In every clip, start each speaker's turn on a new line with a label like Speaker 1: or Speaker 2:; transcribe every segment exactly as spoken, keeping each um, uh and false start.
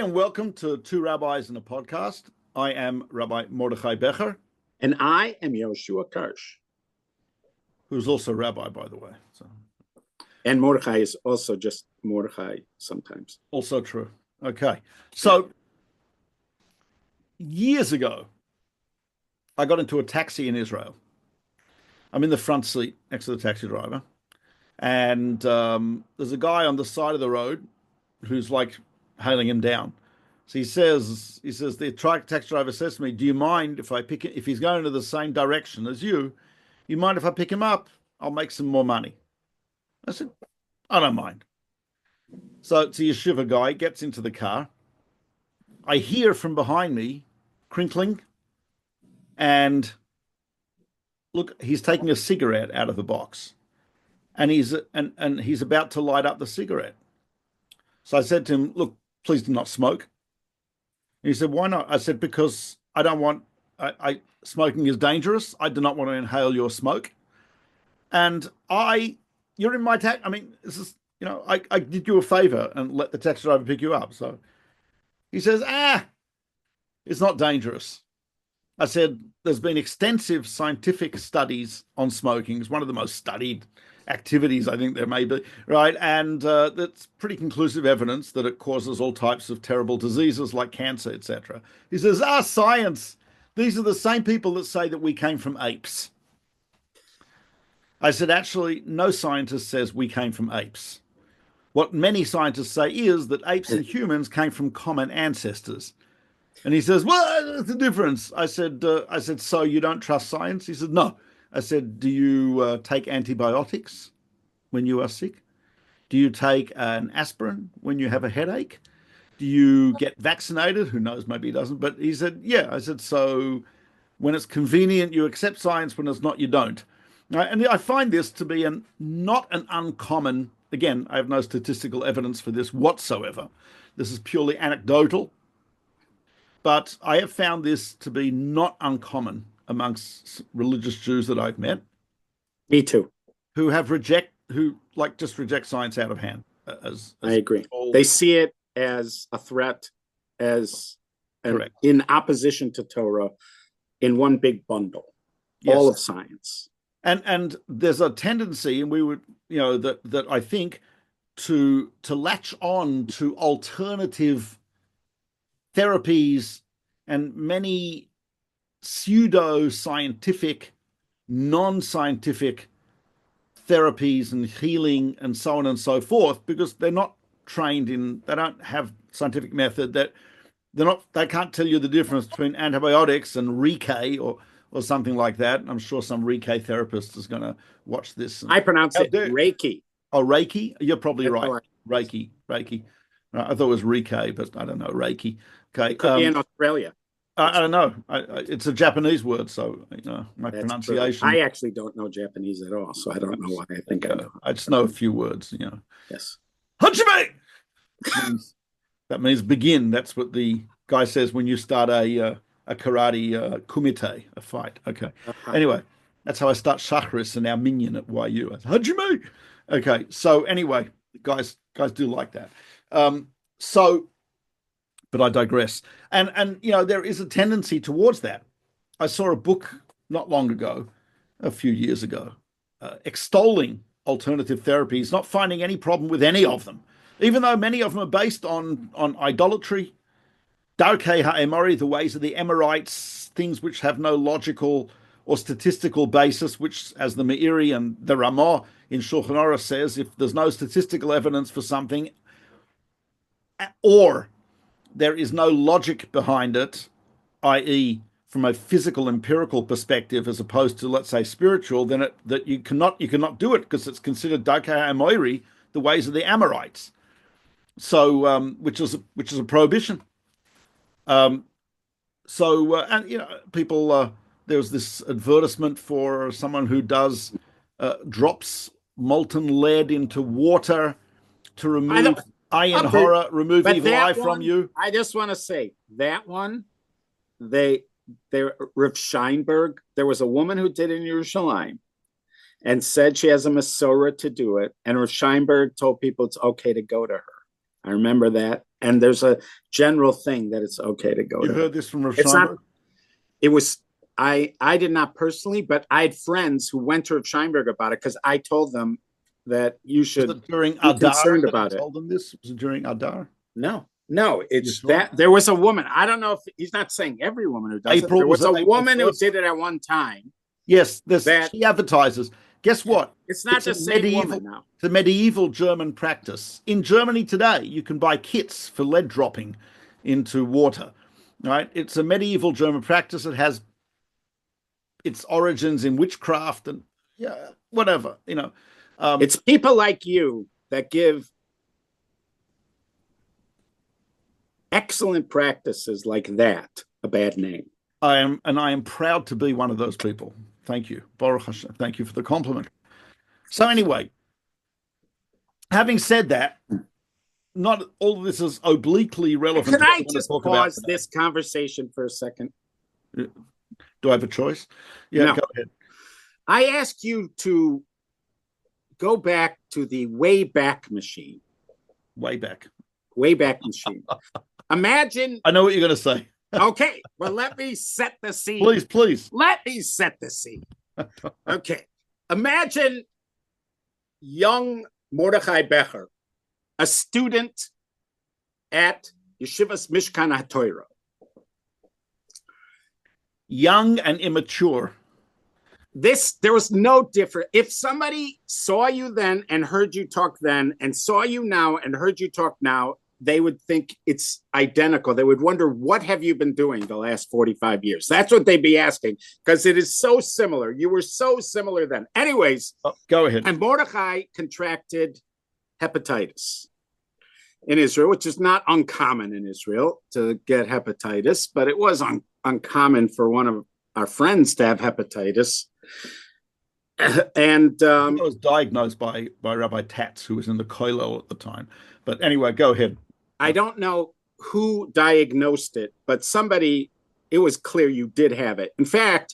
Speaker 1: and welcome to Two Rabbis in a Podcast. I am Rabbi Mordechai Becher.
Speaker 2: And I am Yoshua Karsh.
Speaker 1: Who's also rabbi, by the way. So.
Speaker 2: And Mordechai is also just Mordechai sometimes.
Speaker 1: Also true. Okay. So, years ago, I got into a taxi in Israel. I'm in the front seat next to the taxi driver. And um, there's a guy on the side of the road who's like hailing him down. So he says, he says, the taxi driver says to me, do you mind if I pick it, if he's going to the same direction as you, you mind if I pick him up? I'll make some more money. I said, I don't mind. So it's a yeshiva guy, gets into the car. I hear from behind me crinkling, and look, he's taking a cigarette out of the box, and he's and, and he's about to light up the cigarette. So I said to him, look, please do not smoke. And he said, why not? I said, because I don't want, I, I smoking is dangerous. I do not want to inhale your smoke. And I, you're in my taxi. I mean, this is, you know, I, I did you a favor and let the taxi driver pick you up. So he says, ah, it's not dangerous. I said, there's been extensive scientific studies on smoking. It's one of the most studied activities I think there may be, right? And uh, that's pretty conclusive evidence that it causes all types of terrible diseases like cancer, et cetera. He says, ah, science. These are the same people that say that we came from apes. I said, actually, no scientist says we came from apes. What many scientists say is that apes and humans came from common ancestors. And he says, well, what's the difference? I said, uh, I said, so you don't trust science? He said, no. I said, do you uh, take antibiotics when you are sick? Do you take an aspirin when you have a headache? Do you get vaccinated? Who knows, maybe he doesn't. But he said, yeah. I said, so when it's convenient, you accept science. When it's not, you don't. Right? And I find this to be an, not an uncommon, again, I have no statistical evidence for this whatsoever. This is purely anecdotal. But I have found this to be not uncommon amongst religious Jews that I've met.
Speaker 2: Me too.
Speaker 1: Who have reject, who like just reject science out of hand. As, as
Speaker 2: I agree. All... They see it as a threat, as an, in opposition to Torah, in one big bundle. Yes. All of science.
Speaker 1: And and there's a tendency, and we would, you know, that that I think to to latch on to alternative therapies and many pseudo-scientific, non-scientific therapies and healing and so on and so forth, because they're not trained in, they don't have scientific method, that they're not, they can't tell you the difference between antibiotics and Reiki or or something like that. I'm sure some Reiki therapist is going to watch this.
Speaker 2: I pronounce it Reiki.
Speaker 1: Oh, Reiki? You're probably right. right. Reiki, Reiki. I thought it was Reiki, but I don't know, Reiki. Okay.
Speaker 2: It could um, be in Australia.
Speaker 1: I, I don't know. I, I, it's a Japanese word, so you know my
Speaker 2: That's
Speaker 1: pronunciation.
Speaker 2: True. I actually don't know Japanese at all, so I don't know why I think okay. I know.
Speaker 1: I just know a few words, you know.
Speaker 2: Yes.
Speaker 1: Hajime! That means, that means begin. That's what the guy says when you start a uh, a karate uh, kumite, a fight. Okay. Uh-huh. Anyway, that's how I start Shachris and our minion at Y U. Hajime! Okay. So anyway, guys, guys do like that. Um, so. But I digress. And, and you know, there is a tendency towards that. I saw a book not long ago, a few years ago, uh, extolling alternative therapies, not finding any problem with any of them, even though many of them are based on, on idolatry, Darkei HaEmori, the ways of the Emorites, things which have no logical or statistical basis, which, as the Meiri and the Ramah in Shulchan Aruch says, if there's no statistical evidence for something, or there is no logic behind it, that is from a physical empirical perspective as opposed to, let's say, spiritual, then it, that you cannot you cannot do it because it's considered Darkei HaEmori, the ways of the Amorites. So um, which is which is a prohibition. Um, so uh, and you know, people uh, there was this advertisement for someone who does uh, drops molten lead into water to remove Ayin Hara, remove but evil eye one, from you.
Speaker 2: I just want to say that one, they, they, Rav Scheinberg, there was a woman who did it in Yerushalayim and said she has a Masorah to do it. And Rav Scheinberg told people it's okay to go to her. I remember that. And there's a general thing that it's okay to go
Speaker 1: You
Speaker 2: to.
Speaker 1: heard this from Rav
Speaker 2: It's not,
Speaker 1: Scheinberg?
Speaker 2: it was, I, I did not personally, but I had friends who went to Rav Scheinberg about it because I told them that you should
Speaker 1: Was it during
Speaker 2: be
Speaker 1: Adar
Speaker 2: concerned
Speaker 1: that
Speaker 2: about
Speaker 1: he
Speaker 2: it.
Speaker 1: told them this? Was it during Adar?
Speaker 2: No, no, it's
Speaker 1: sure?
Speaker 2: that there was a woman. I don't know if he's not saying every woman who does
Speaker 1: April,
Speaker 2: it. There was,
Speaker 1: was
Speaker 2: a
Speaker 1: it April
Speaker 2: woman
Speaker 1: first?
Speaker 2: who did it at one time.
Speaker 1: Yes, there's,
Speaker 2: That-
Speaker 1: she advertises. Guess what?
Speaker 2: It's not
Speaker 1: It's
Speaker 2: the
Speaker 1: a
Speaker 2: same
Speaker 1: medieval-
Speaker 2: woman now.
Speaker 1: It's a medieval German practice. In Germany today, you can buy kits for lead dropping into water. Right? It's a medieval German practice. It has its origins in witchcraft and yeah, whatever. You know, um,
Speaker 2: It's people like you that give excellent practices like that a bad name.
Speaker 1: I am, and I am proud to be one of those people. Thank you, Baruch Hashem. Thank you for the compliment. So anyway, having said that, not all of this is obliquely relevant.
Speaker 2: Can I
Speaker 1: to what
Speaker 2: just
Speaker 1: we're gonna talk about
Speaker 2: pause
Speaker 1: today.
Speaker 2: this conversation for a second?
Speaker 1: Do I have a choice? Yeah,
Speaker 2: No.
Speaker 1: go ahead.
Speaker 2: I ask you to go back to the Wayback Machine.
Speaker 1: Way back.
Speaker 2: Wayback Machine. Imagine.
Speaker 1: I know what you're going to say.
Speaker 2: Okay, well, let me set the scene.
Speaker 1: Please, please.
Speaker 2: Let me set the scene. Okay. Imagine young Mordechai Becher, a student at Yeshivas Mishkan HaTorah.
Speaker 1: Young and immature.
Speaker 2: This, there was no different. If somebody saw you then and heard you talk then and saw you now and heard you talk now, they would think it's identical. They would wonder, what have you been doing the last forty-five years? That's what they'd be asking, because it is so similar. You were so similar then. Anyways,
Speaker 1: Oh, go ahead.
Speaker 2: and Mordechai contracted hepatitis in Israel, which is not uncommon in Israel to get hepatitis, but it was un- uncommon for one of our friends to have hepatitis. And um,
Speaker 1: I was diagnosed by, by Rabbi Tatz, who was in the Koilo at the time. But anyway, go ahead.
Speaker 2: I don't know who diagnosed it, but somebody, it was clear you did have it. In fact,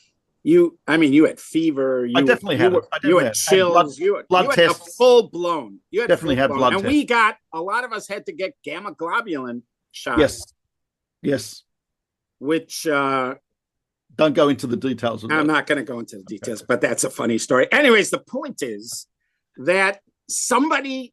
Speaker 2: you, I mean, you had fever. You,
Speaker 1: I definitely
Speaker 2: you
Speaker 1: had
Speaker 2: were,
Speaker 1: it. I definitely
Speaker 2: you had
Speaker 1: had-
Speaker 2: chills.
Speaker 1: blood-
Speaker 2: you had,
Speaker 1: blood
Speaker 2: you had
Speaker 1: tests.
Speaker 2: a full blown. You had
Speaker 1: Definitely had
Speaker 2: full-blown.
Speaker 1: blood
Speaker 2: And we got, a lot of us had to get gamma globulin shots.
Speaker 1: Yes. Yes.
Speaker 2: Which uh,
Speaker 1: Don't go into the details of that.
Speaker 2: I'm not going to go into the details, but that's a funny story. Anyways, the point is that somebody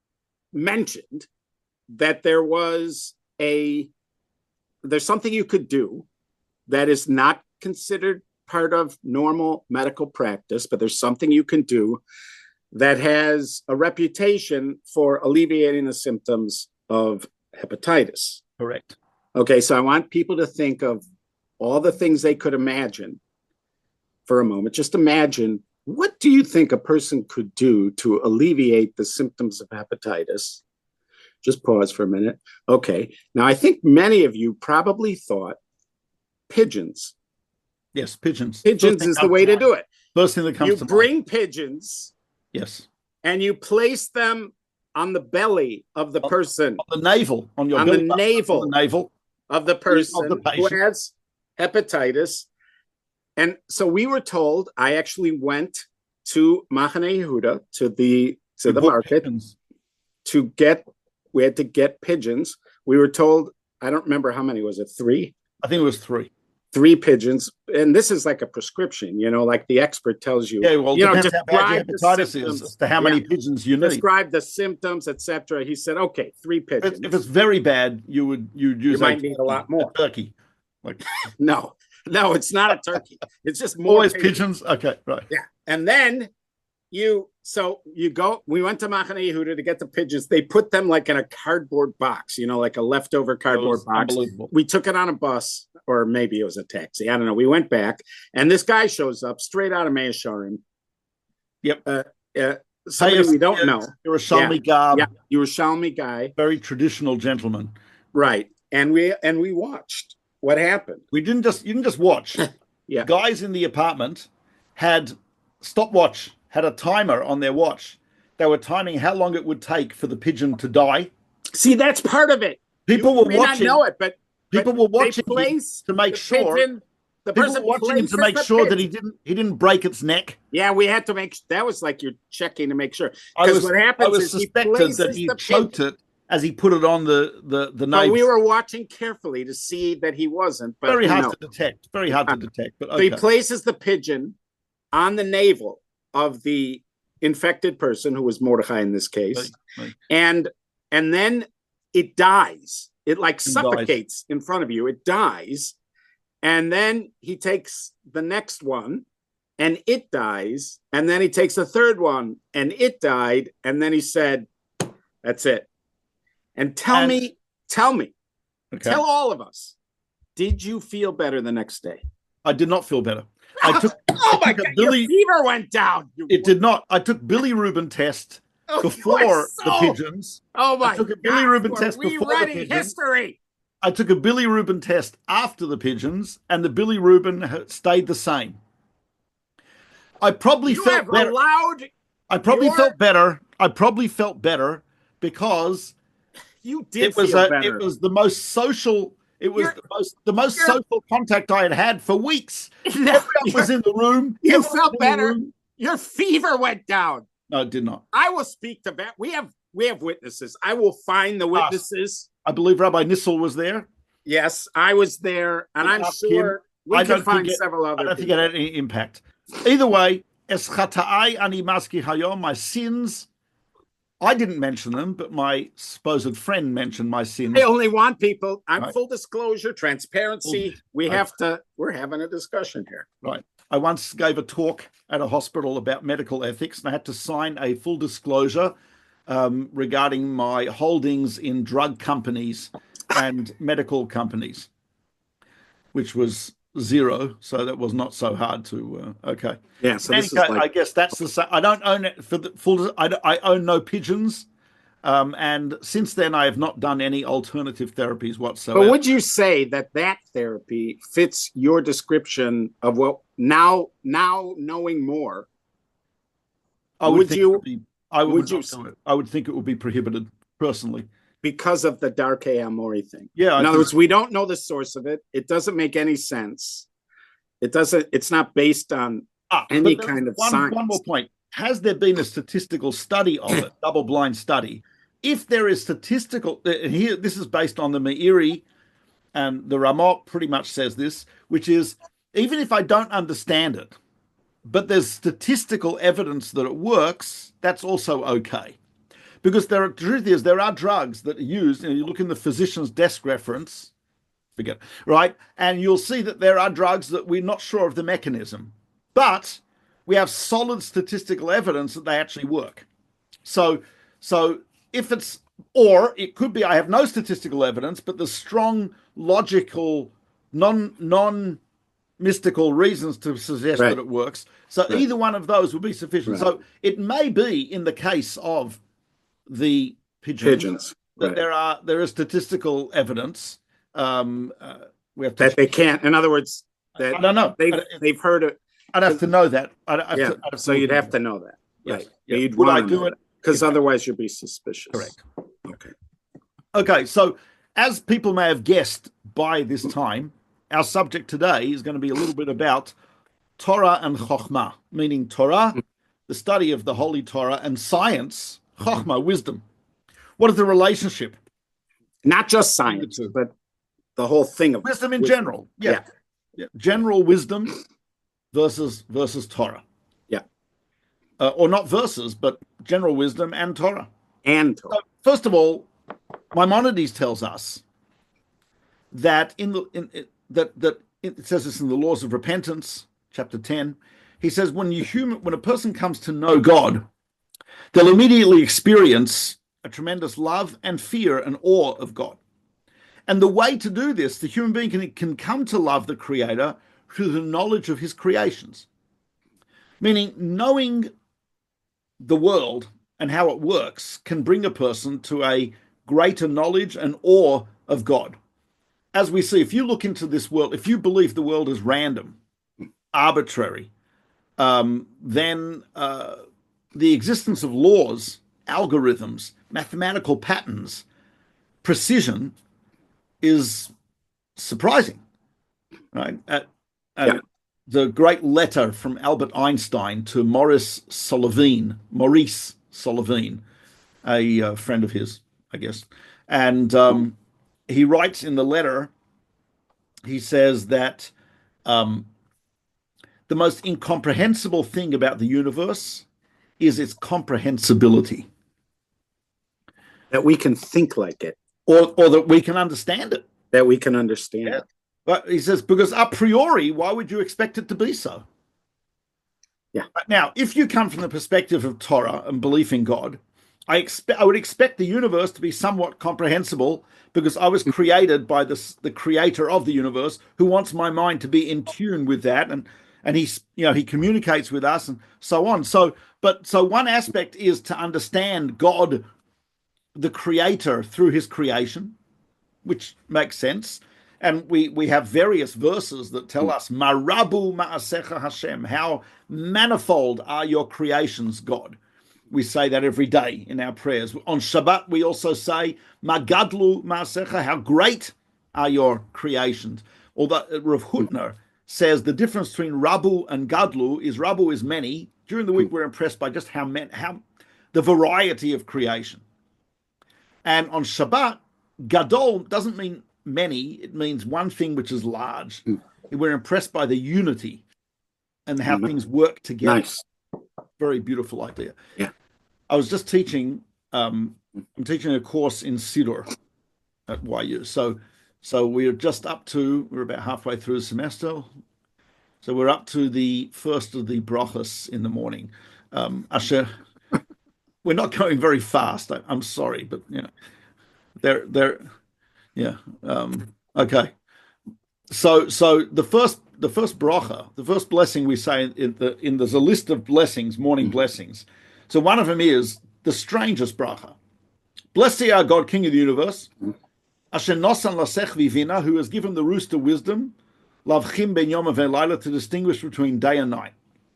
Speaker 2: mentioned that there was a, there's something you could do that is not considered part of normal medical practice, but there's something you can do that has a reputation for alleviating the symptoms of hepatitis.
Speaker 1: Correct.
Speaker 2: Okay, so I want people to think of all the things they could imagine for a moment. Just imagine, what do you think a person could do to alleviate the symptoms of hepatitis? Just pause for a minute. Okay, now I think many of you probably thought pigeons.
Speaker 1: Yes, pigeons.
Speaker 2: Pigeons
Speaker 1: First thing
Speaker 2: is the
Speaker 1: comes
Speaker 2: way to
Speaker 1: mind.
Speaker 2: do it.
Speaker 1: First thing that comes
Speaker 2: You
Speaker 1: to
Speaker 2: bring
Speaker 1: mind.
Speaker 2: pigeons
Speaker 1: Yes.
Speaker 2: and you place them on the belly of the
Speaker 1: On-
Speaker 2: person,
Speaker 1: On the navel. On your
Speaker 2: on
Speaker 1: belly
Speaker 2: the
Speaker 1: button,
Speaker 2: navel.
Speaker 1: On the navel.
Speaker 2: of the person
Speaker 1: the
Speaker 2: who
Speaker 1: patient.
Speaker 2: has hepatitis. And so we were told, I actually went to Machane Yehuda, to the to
Speaker 1: We
Speaker 2: the
Speaker 1: bought
Speaker 2: market
Speaker 1: pigeons.
Speaker 2: to get, we had to get pigeons. We were told, I don't remember how many, was it three?
Speaker 1: I think it was three.
Speaker 2: Three pigeons. And this is like a prescription, you know, like the expert tells you.
Speaker 1: Yeah, well,
Speaker 2: you know,
Speaker 1: depends how bad your
Speaker 2: describe the
Speaker 1: hepatitis is
Speaker 2: symptoms.
Speaker 1: as to how many
Speaker 2: Yeah.
Speaker 1: pigeons you need.
Speaker 2: Describe the symptoms, et cetera. He said, okay, three
Speaker 1: If
Speaker 2: pigeons.
Speaker 1: it's, if it's very bad, you would you'd use
Speaker 2: might
Speaker 1: a
Speaker 2: need a
Speaker 1: turkey,
Speaker 2: lot more.
Speaker 1: turkey. Like
Speaker 2: No, no, it's not a turkey. It's just more
Speaker 1: always
Speaker 2: pigeons.
Speaker 1: pigeons. Okay, right.
Speaker 2: Yeah. And then you, so you go, we went to Machane Yehuda to get the pigeons. They put them like in a cardboard box, you know, like a leftover
Speaker 1: It
Speaker 2: cardboard
Speaker 1: was
Speaker 2: box.
Speaker 1: unbelievable.
Speaker 2: We took it on a bus, or maybe it was a taxi. I don't know. We went back, and this guy shows up straight out of Mea Shearim.
Speaker 1: Yep.
Speaker 2: Uh, uh, somebody we don't know.
Speaker 1: You're a Shalmi Garb,
Speaker 2: Yeah. You were Shalmi guy.
Speaker 1: very traditional gentleman.
Speaker 2: Right. And we, and we watched what happened.
Speaker 1: We didn't just you didn't just watch.
Speaker 2: Yeah.
Speaker 1: Guys in the apartment had stopwatch, had a timer on their watch. They were timing how long it would take for the pigeon to die.
Speaker 2: See, that's part of it.
Speaker 1: People
Speaker 2: you
Speaker 1: were
Speaker 2: may
Speaker 1: watching.
Speaker 2: not know it, but
Speaker 1: People
Speaker 2: but
Speaker 1: were watching
Speaker 2: they place
Speaker 1: to make
Speaker 2: the
Speaker 1: sure.
Speaker 2: pigeon, the
Speaker 1: People
Speaker 2: person
Speaker 1: were watching him
Speaker 2: places
Speaker 1: to make
Speaker 2: the
Speaker 1: sure that he
Speaker 2: pigeon.
Speaker 1: didn't he didn't break its neck.
Speaker 2: Yeah, we had to make that was like you're checking to make sure.
Speaker 1: I
Speaker 2: Because
Speaker 1: was
Speaker 2: what happens
Speaker 1: I was
Speaker 2: is he
Speaker 1: suspected
Speaker 2: places
Speaker 1: that he
Speaker 2: the
Speaker 1: choked
Speaker 2: pigeon.
Speaker 1: it as he put it on the the the
Speaker 2: But
Speaker 1: nave.
Speaker 2: we were watching carefully to see that he wasn't. But
Speaker 1: Very hard
Speaker 2: no.
Speaker 1: to detect. Very hard to detect. But
Speaker 2: So
Speaker 1: okay.
Speaker 2: he places the pigeon on the navel of the infected person, who was Mordecai in this case,
Speaker 1: Right, right.
Speaker 2: and and then it dies. It like
Speaker 1: It
Speaker 2: suffocates in front of you. It dies, and then he takes the next one, and it dies, and then he takes the third one, and it died, and then he said, "That's it." And tell
Speaker 1: And-
Speaker 2: me, tell me,
Speaker 1: Okay.
Speaker 2: tell all of us, did you feel better the next day?
Speaker 1: I did not feel better. I took.
Speaker 2: Oh
Speaker 1: I
Speaker 2: my
Speaker 1: took a
Speaker 2: God,
Speaker 1: Billy.
Speaker 2: your fever went down. You
Speaker 1: It did not. I took bilirubin test
Speaker 2: Oh, you
Speaker 1: before
Speaker 2: are
Speaker 1: the
Speaker 2: so-
Speaker 1: pigeons.
Speaker 2: Oh my
Speaker 1: I took a
Speaker 2: God,
Speaker 1: bilirubin
Speaker 2: we're
Speaker 1: test before the
Speaker 2: rewriting
Speaker 1: pigeons.
Speaker 2: history.
Speaker 1: I took a bilirubin test after the pigeons, and the bilirubin ha- stayed the same. I probably
Speaker 2: You
Speaker 1: felt
Speaker 2: have
Speaker 1: better.
Speaker 2: allowed.
Speaker 1: I probably
Speaker 2: your-
Speaker 1: felt better. I probably felt better because
Speaker 2: You did
Speaker 1: it was
Speaker 2: feel
Speaker 1: a,
Speaker 2: better.
Speaker 1: it was the most social. It was
Speaker 2: You're-
Speaker 1: the most the most
Speaker 2: you're-
Speaker 1: social contact I had had for weeks.
Speaker 2: No,
Speaker 1: Everyone was
Speaker 2: your,
Speaker 1: in the room.
Speaker 2: you
Speaker 1: Everyone
Speaker 2: felt
Speaker 1: was in the
Speaker 2: better.
Speaker 1: room.
Speaker 2: your fever went down.
Speaker 1: No, it did not.
Speaker 2: I will speak to that. We have we have witnesses. I will find the witnesses.
Speaker 1: I believe Rabbi Nissel was there.
Speaker 2: Yes, I was there, and
Speaker 1: We'll
Speaker 2: I'm
Speaker 1: ask
Speaker 2: sure
Speaker 1: him.
Speaker 2: we
Speaker 1: I
Speaker 2: can
Speaker 1: don't
Speaker 2: find
Speaker 1: think it-
Speaker 2: several
Speaker 1: I
Speaker 2: other
Speaker 1: don't think it
Speaker 2: people.
Speaker 1: had any impact. Either way, es chata'ai ani maski hayom, my sins. I didn't mention them, but my supposed friend mentioned my sins.
Speaker 2: I only want people. I'm
Speaker 1: Right.
Speaker 2: full disclosure, transparency. We
Speaker 1: Right.
Speaker 2: have to. We're having a discussion here.
Speaker 1: Right. I once gave a talk at a hospital about medical ethics, and I had to sign a full disclosure um, regarding my holdings in drug companies and medical companies, which was zero. So that was not so hard to. Uh, okay.
Speaker 2: Yeah. So
Speaker 1: In
Speaker 2: this
Speaker 1: any
Speaker 2: is
Speaker 1: case, I
Speaker 2: like
Speaker 1: guess that's the same. I don't own it for the full. I, I own no pigeons, um, and since then I have not done any alternative therapies whatsoever.
Speaker 2: But would you say that that therapy fits your description of what now? Now knowing more,
Speaker 1: I would,
Speaker 2: would
Speaker 1: think
Speaker 2: you-
Speaker 1: it would be, I would,
Speaker 2: would you-
Speaker 1: not do it. I would think it would be prohibited personally.
Speaker 2: because of the Darke Amori thing.
Speaker 1: Yeah. I
Speaker 2: In other
Speaker 1: think-
Speaker 2: words, we don't know the source of it. It doesn't make any sense. It doesn't. It's not based on.
Speaker 1: ah,
Speaker 2: any
Speaker 1: but
Speaker 2: kind of
Speaker 1: one,
Speaker 2: science.
Speaker 1: One more point: has there been a statistical study of it, double-blind study? If there is statistical, and here this is based on the Meiri, and the Ramot pretty much says this, which is even if I don't understand it, but there's statistical evidence that it works, that's also okay. Because there are, the truth is, there are drugs that are used, and you look in the physician's desk reference, forget, right? And you'll see that there are drugs that we're not sure of the mechanism, but we have solid statistical evidence that they actually work. So, so if it's, or it could be, I have no statistical evidence, but there's strong logical, non, non, mystical reasons to suggest
Speaker 2: Right.
Speaker 1: that it works. So
Speaker 2: Right.
Speaker 1: either one of those would be sufficient.
Speaker 2: Right.
Speaker 1: So it may be in the case of the pigeons,
Speaker 2: Pigeons.
Speaker 1: that
Speaker 2: Right.
Speaker 1: there are there is statistical evidence. Um, uh, we have to.
Speaker 2: That they can't. In other words, that
Speaker 1: I don't know.
Speaker 2: they've
Speaker 1: I'd,
Speaker 2: they've heard it.
Speaker 1: I'd have to know that. I'd, I'd
Speaker 2: Yeah.
Speaker 1: have to, I'd have
Speaker 2: So
Speaker 1: to
Speaker 2: you'd
Speaker 1: look
Speaker 2: have
Speaker 1: into
Speaker 2: to know that.
Speaker 1: Yes.
Speaker 2: Right.
Speaker 1: Yeah.
Speaker 2: You'd
Speaker 1: Would I
Speaker 2: want to
Speaker 1: do
Speaker 2: know
Speaker 1: it?
Speaker 2: because otherwise you'd be suspicious.
Speaker 1: Correct.
Speaker 2: Okay.
Speaker 1: Okay, so as people may have guessed by this time, our subject today is going to be a little bit about Torah and Chokhmah, meaning Torah, the study of the Holy Torah, and science, Chokhmah, wisdom. What is the relationship?
Speaker 2: Not just science,
Speaker 1: two.
Speaker 2: but the whole thing of
Speaker 1: Wisdom in
Speaker 2: wisdom.
Speaker 1: general. Yeah.
Speaker 2: Yeah.
Speaker 1: Yeah. General wisdom versus versus Torah.
Speaker 2: Yeah.
Speaker 1: Uh, or not versus, but general wisdom and Torah.
Speaker 2: and
Speaker 1: So, first of all, Maimonides tells us that in the in, in- that that it says this in the Laws of Repentance, chapter ten. He says when you human when a person comes to know God, they'll immediately experience a tremendous love and fear and awe of God. And the way to do this, the human being can, can come to love the Creator through the knowledge of his creations. Meaning, knowing the world and how it works can bring a person to a greater knowledge and awe of God. As we see, if you look into this world, if you believe the world is random, arbitrary, um, then uh, the existence of laws, algorithms, mathematical patterns, precision is surprising, right? Uh, uh,
Speaker 2: Yeah.
Speaker 1: The great letter from Albert Einstein to Maurice Solavine, Maurice Solavine, a uh, friend of his, I guess. And um, he writes in the letter, he says that um, the most incomprehensible thing about the universe is its comprehensibility.
Speaker 2: That we can think like it.
Speaker 1: Or, or that we can understand it.
Speaker 2: That we can understand
Speaker 1: yeah.
Speaker 2: it.
Speaker 1: But he says, because a priori, why would you expect it to be so?
Speaker 2: Yeah.
Speaker 1: Now, if you come from the perspective of Torah and belief in God, I expect I would expect the universe to be somewhat comprehensible because I was created by the the creator of the universe who wants my mind to be in tune with that, and and he's you know he communicates with us and so on. So, but so one aspect is to understand God, the creator, through his creation, which makes sense. And we, we have various verses that tell us, Marabu ma'asecha Hashem, how manifold are your creations, God. We say that every day in our prayers. On Shabbat, we also say, Magadlu ma'asecha, how great are your creations. Although Rav Hutner says the difference between Rabu and Gadlu is Rabu is many. During the week, we're impressed by just how many, how the variety of creation. And on Shabbat, Gadol doesn't mean many, it means one thing which is large. Mm. We're impressed by the unity and how mm. things work together.
Speaker 2: Nice.
Speaker 1: Very beautiful idea.
Speaker 2: Yeah.
Speaker 1: I was just teaching, um, I'm teaching a course in Siddur at Y U. So so we're just up to, we're about halfway through the semester. So we're up to the first of the brachas in the morning. Um, Asher, we're not going very fast. I, I'm sorry, but you know, they're, they're, Yeah. Um, okay. So, so the first, the first bracha, the first blessing we say in the in there's a list of blessings, morning mm-hmm. blessings. So one of them is the strangest bracha. Blessed be our God, King of the universe, Asher nosan lasech vivina, who has given the rooster wisdom, lavchim ben yom v'layla, to distinguish between day and night.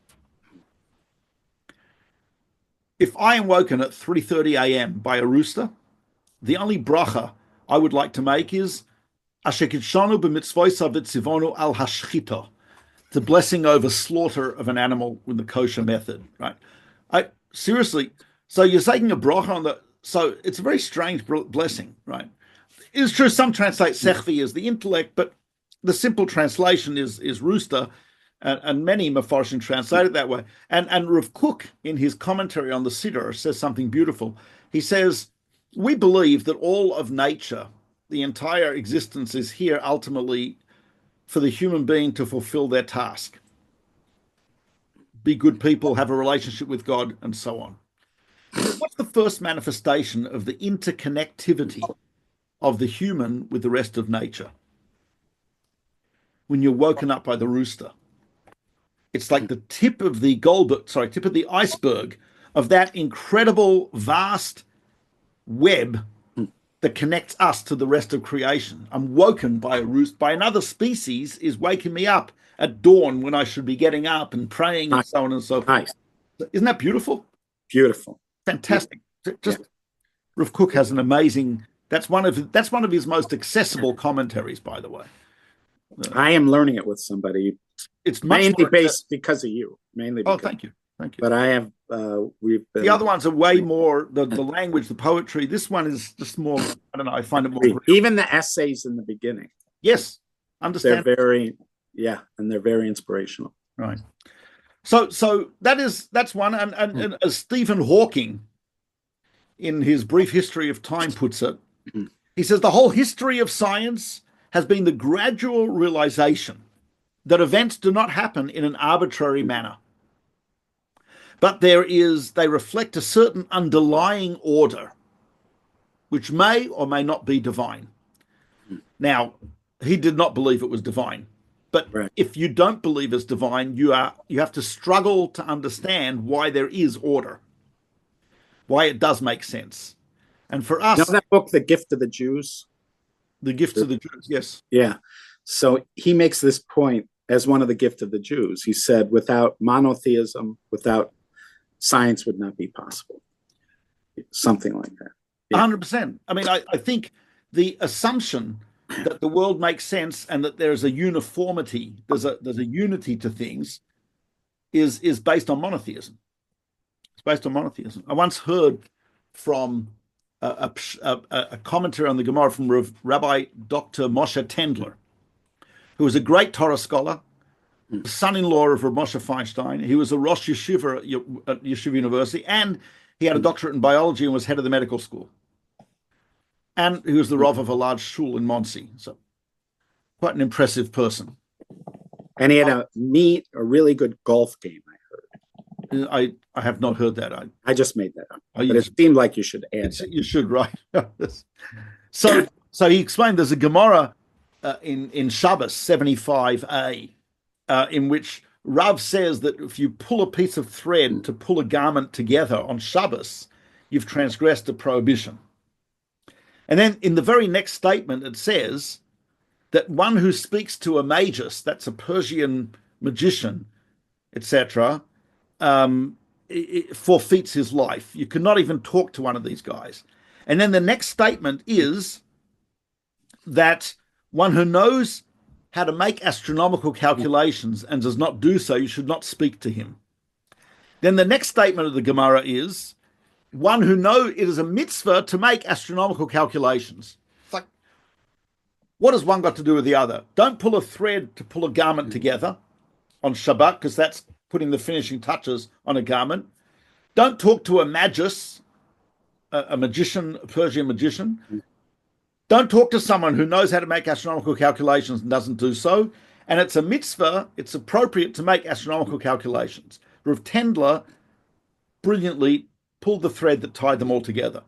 Speaker 1: If I am woken at three thirty a.m. by a rooster, the only bracha I would like to make is Asher kitshanu b'mitzvosav v'tzivonu al hashchita, the blessing over slaughter of an animal with the kosher method, right? I seriously, so you're taking a bracha on the, so it's a very strange blessing, right? It's true, some translate sechvi as the intellect, but the simple translation is is rooster, and, and many Mefarshim translate it that way. And, and Rav Kook, in his commentary on the Siddur, says something beautiful. He says, we believe that all of nature, the entire existence, is here ultimately for the human being to fulfill their task. Be good people, have a relationship with God, and so on. What's the first manifestation of the interconnectivity of the human with the rest of nature? When you're woken up by the rooster. It's like the tip of the Goldberg, sorry, tip of the iceberg of that incredible, vast web that connects us to the rest of creation. I'm woken by a roost, by another species is waking me up at dawn when I should be getting up and praying nice. And so on and so forth.
Speaker 2: Nice.
Speaker 1: Isn't that beautiful?
Speaker 2: Beautiful.
Speaker 1: Fantastic. Yeah. Just
Speaker 2: yeah.
Speaker 1: Rav Kook has an amazing, that's one of that's one of his most accessible commentaries, by the way.
Speaker 2: Uh, I am learning it with somebody.
Speaker 1: It's
Speaker 2: mainly based because of you. Mainly because,
Speaker 1: oh, thank you. Thank you.
Speaker 2: But I have, uh, we've been,
Speaker 1: the other ones are way more, the, the language, the poetry. This one is just more, I don't know, I find it more.
Speaker 2: Real. Even the essays in the beginning.
Speaker 1: Yes. Understand.
Speaker 2: They're very, yeah, and they're very inspirational.
Speaker 1: Right. So, so that is, that's one. And, and, mm. and as Stephen Hawking, in his Brief History of Time, puts it, mm. he says, the whole history of science has been the gradual realization that events do not happen in an arbitrary manner. But there is, they reflect a certain underlying order, which may or may not be divine. Now, he did not believe it was divine. But right. if you don't believe it's divine, you are you have to struggle to understand why there is order, why it does make sense. And for us...
Speaker 2: You know that book, The Gift of the Jews?
Speaker 1: The Gift the, of the Jews, yes.
Speaker 2: Yeah. So he makes this point as one of the Gift of the Jews. He said, without monotheism, without science would not be possible. Something like that.
Speaker 1: Yeah. one hundred percent. I mean, I, I think the assumption that the world makes sense and that there's a uniformity, there's a there's a unity to things, is is based on monotheism. It's based on monotheism. I once heard from a, a, a commentary on the Gemara from Rav, Rabbi Doctor Moshe Tendler, who was a great Torah scholar, son-in-law of Rav Moshe Feinstein. He was a Rosh Yeshiva at Yeshiva University, and he had a doctorate in biology and was head of the medical school. And he was the Rav of a large shul in Monsey. So quite an impressive person.
Speaker 2: And he had a neat, a really good golf game, I heard.
Speaker 1: I, I have not heard that. I,
Speaker 2: I just made that up.
Speaker 1: Oh,
Speaker 2: but it seemed like you should add that.
Speaker 1: You should, right? so so he explained there's a Gemara uh, in, in Shabbos seventy-five a, uh, in which Rav says that if you pull a piece of thread to pull a garment together on Shabbos, you've transgressed a prohibition. And then in the very next statement, it says that one who speaks to a magus, that's a Persian magician, et cetera, um, it, it forfeits his life. You cannot even talk to one of these guys. And then the next statement is that one who knows how to make astronomical calculations and does not do so, you should not speak to him. Then the next statement of the Gemara is one who knows it is a mitzvah to make astronomical calculations. It's like, what has one got to do with the other? Don't pull a thread to pull a garment together on Shabbat, because that's putting the finishing touches on a garment. Don't talk to a magus, a, a magician, a Persian magician. Don't talk to someone who knows how to make astronomical calculations and doesn't do so. And it's a mitzvah, it's appropriate to make astronomical calculations. Rav Tendler brilliantly pulled the thread that tied them all together.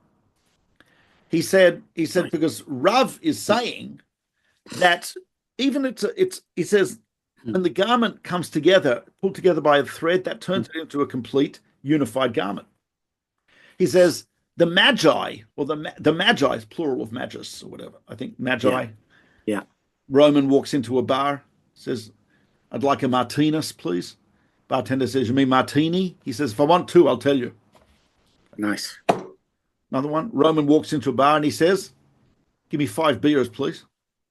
Speaker 1: He said, he said, because Rav is saying that even it's, a, it's, he says, when the garment comes together, pulled together by a thread, that turns it into a complete unified garment. He says, the magi, or the the magi is plural of magus or whatever. I think magi.
Speaker 2: Yeah. yeah.
Speaker 1: Roman walks into a bar, says, I'd like a martinis, please. Bartender says, you mean martini? He says, if I want two, I'll tell you.
Speaker 2: Nice.
Speaker 1: Another one. Roman walks into a bar and he says, give me five beers, please.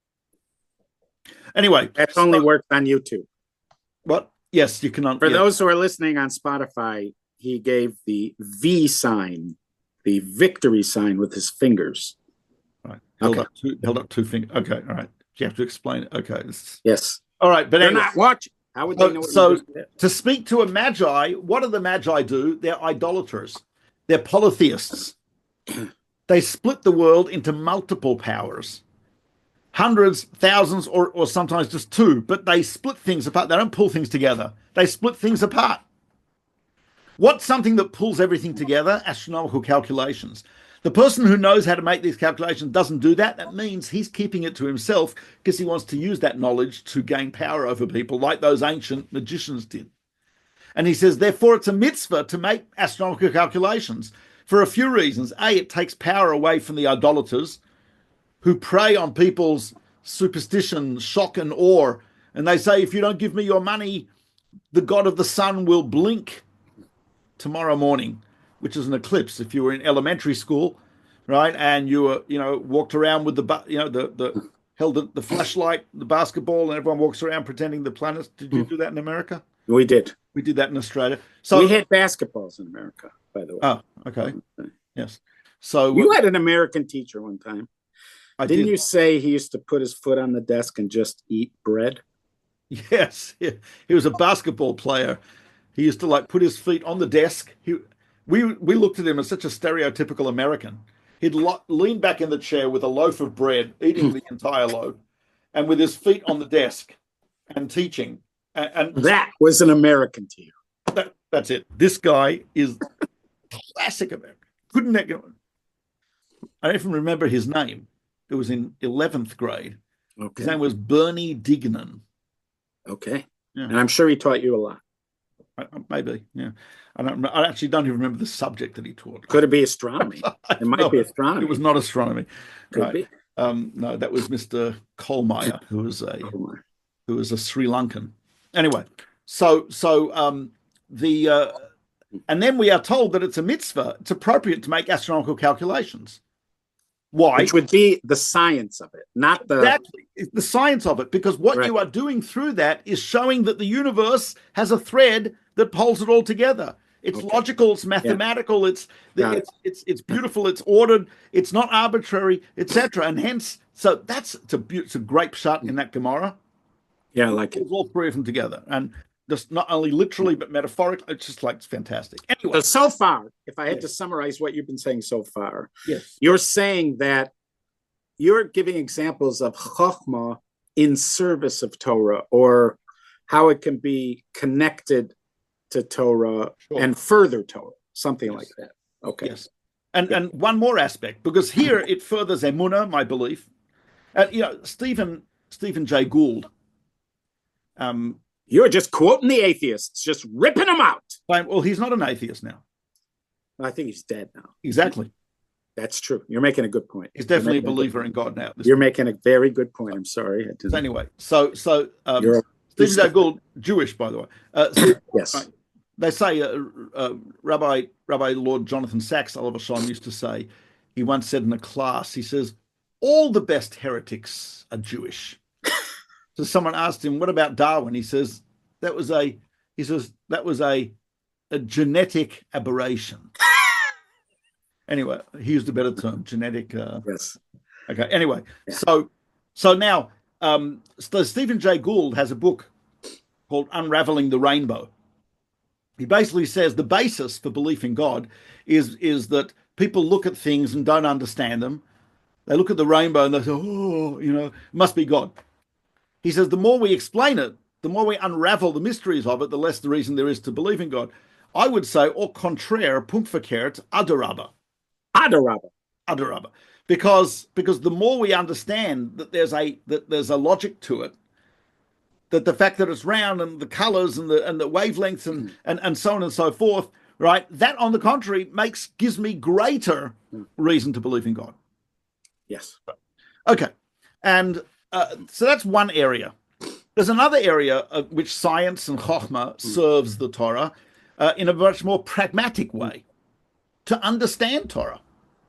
Speaker 1: Anyway.
Speaker 2: That's so, only worked on YouTube.
Speaker 1: What? Yes, you can.
Speaker 2: For
Speaker 1: yeah.
Speaker 2: those who are listening on Spotify, he gave the V sign, the victory sign with his fingers.
Speaker 1: Right. Held,
Speaker 2: okay.
Speaker 1: up two, held up two fingers. Okay. All right. You have to explain it. Okay.
Speaker 2: Yes.
Speaker 1: All right. But
Speaker 2: they're
Speaker 1: anyway,
Speaker 2: not watching. How would they know what
Speaker 1: so,
Speaker 2: you
Speaker 1: so to speak to a magi, what do the magi do? They're idolaters. They're polytheists. They split the world into multiple powers. Hundreds, thousands, or, or sometimes just two. But they split things apart. They don't pull things together. They split things apart. What's something that pulls everything together? Astronomical calculations. The person who knows how to make these calculations doesn't do that. That means he's keeping it to himself because he wants to use that knowledge to gain power over people like those ancient magicians did. And he says, therefore, it's a mitzvah to make astronomical calculations for a few reasons. A, it takes power away from the idolaters who prey on people's superstition, shock and awe. And they say, if you don't give me your money, the god of the sun will blink tomorrow morning, which is an eclipse. If you were in elementary school, right, and you were, you know, walked around with the, you know, the, the held the, the flashlight, the basketball, and everyone walks around pretending the planets. Did you do that in America?
Speaker 2: We did.
Speaker 1: We did that in Australia. So
Speaker 2: we had basketballs in America, by the way.
Speaker 1: Oh, okay. Yes. So
Speaker 2: you had an American teacher one time.
Speaker 1: I
Speaker 2: Didn't
Speaker 1: did.
Speaker 2: you say he used to put his foot on the desk and just eat bread?
Speaker 1: Yes. He, he was a basketball player. He used to like put his feet on the desk. He, we we looked at him as such a stereotypical American. He'd lo- lean back in the chair with a loaf of bread, eating the entire loaf, and with his feet on the desk and teaching. And, and
Speaker 2: that was an American to you.
Speaker 1: That, that's it. This guy is classic American. Couldn't that go? I don't even remember his name. It was in eleventh grade.
Speaker 2: Okay.
Speaker 1: His name was Bernie Dignan.
Speaker 2: Okay.
Speaker 1: Yeah.
Speaker 2: And I'm sure he taught you a lot.
Speaker 1: Maybe, yeah. I don't. I actually don't even remember the subject that he taught.
Speaker 2: Could it be astronomy? It might
Speaker 1: no,
Speaker 2: be astronomy.
Speaker 1: It was not astronomy.
Speaker 2: Could
Speaker 1: right.
Speaker 2: be.
Speaker 1: Um, no, that was Mister Kolmeyer, who was a who was a Sri Lankan. Anyway, so so um, the uh, and then we are told that it's a mitzvah. It's appropriate to make astronomical calculations. Why?
Speaker 2: Which would be the science of it, not the
Speaker 1: exactly it's the science of it. Because what right. you are doing through that is showing that the universe has a thread that pulls it all together. It's
Speaker 2: Okay.
Speaker 1: logical. It's mathematical. Yeah. It's
Speaker 2: Got
Speaker 1: it's,
Speaker 2: it.
Speaker 1: it's it's beautiful. It's ordered. It's not arbitrary, et cetera. And hence, so that's it's a it's a great shot in that Gemara.
Speaker 2: Yeah, I like it.
Speaker 1: All three of them together, and just not only literally but metaphorically. It's just like it's fantastic. Anyway,
Speaker 2: so, so far, if I had
Speaker 1: yes.
Speaker 2: to summarize what you've been saying so far,
Speaker 1: yes,
Speaker 2: you're saying that you're giving examples of Chokhmah in service of Torah, or how it can be connected to Torah sure. and further Torah, something yes. like that. Okay.
Speaker 1: Yes. And yeah. and one more aspect, because here it furthers emunah, my belief. And you know, Stephen Stephen Jay Gould. Um,
Speaker 2: You're just quoting the atheists, just ripping them out.
Speaker 1: Well, he's not an atheist now.
Speaker 2: I think he's dead now.
Speaker 1: Exactly.
Speaker 2: That's true. You're making a good point.
Speaker 1: He's definitely a believer in God now.
Speaker 2: You're making a very good point. I'm sorry.
Speaker 1: So anyway, so so um,
Speaker 2: You're
Speaker 1: Stephen Jay Gould, Jewish, by the way. Uh, so,
Speaker 2: yes.
Speaker 1: Right, they say uh, uh, Rabbi Rabbi Lord Jonathan Sacks, Oliver Shine, used to say, he once said in a class, he says, all the best heretics are Jewish. So someone asked him, what about Darwin? He says, that was a, he says, that was a, a genetic aberration. Anyway, he used a better term, genetic. Uh,
Speaker 2: yes.
Speaker 1: Okay. Anyway, yeah. so so now um, so Stephen Jay Gould has a book called Unraveling the Rainbow. He basically says the basis for belief in God is is that people look at things and don't understand them. They look at the rainbow and they say, "Oh, you know, it must be God." He says the more we explain it, the more we unravel the mysteries of it, the less the reason there is to believe in God. I would say, au contraire, punkt verkehrt, adarabba.
Speaker 2: Adarabba.
Speaker 1: Adarabba. Because because the more we understand that there's a that there's a logic to it, that the fact that it's round and the colors and the and the wavelengths and, mm. and, and so on and so forth, right? That, on the contrary, makes gives me greater mm. reason to believe in God.
Speaker 2: Yes.
Speaker 1: Okay. And uh, so that's one area. There's another area of which science and chokhmah mm. serves the Torah uh, in a much more pragmatic way, to understand Torah.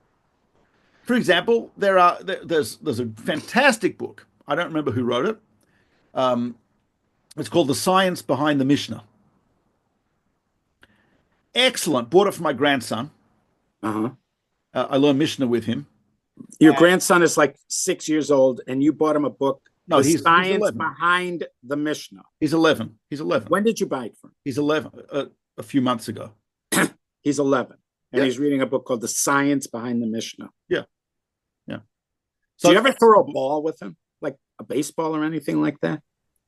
Speaker 1: For example, there are there, there's there's a fantastic book. I don't remember who wrote it. Um, it's called The Science Behind the Mishnah. Excellent. Bought it for my grandson.
Speaker 2: Uh-huh.
Speaker 1: Uh, I learned Mishnah with him.
Speaker 2: Your and, grandson is like six years old, and you bought him a book.
Speaker 1: No,
Speaker 2: the
Speaker 1: he's
Speaker 2: Science
Speaker 1: he's
Speaker 2: Behind the Mishnah.
Speaker 1: He's eleven. He's eleven.
Speaker 2: When did you buy it from?
Speaker 1: He's eleven. Uh, a few months ago.
Speaker 2: He's eleven, and
Speaker 1: yeah.
Speaker 2: he's reading a book called The Science Behind the Mishnah.
Speaker 1: Yeah, yeah.
Speaker 2: So, do you ever throw a ball with him, like a baseball or anything like that?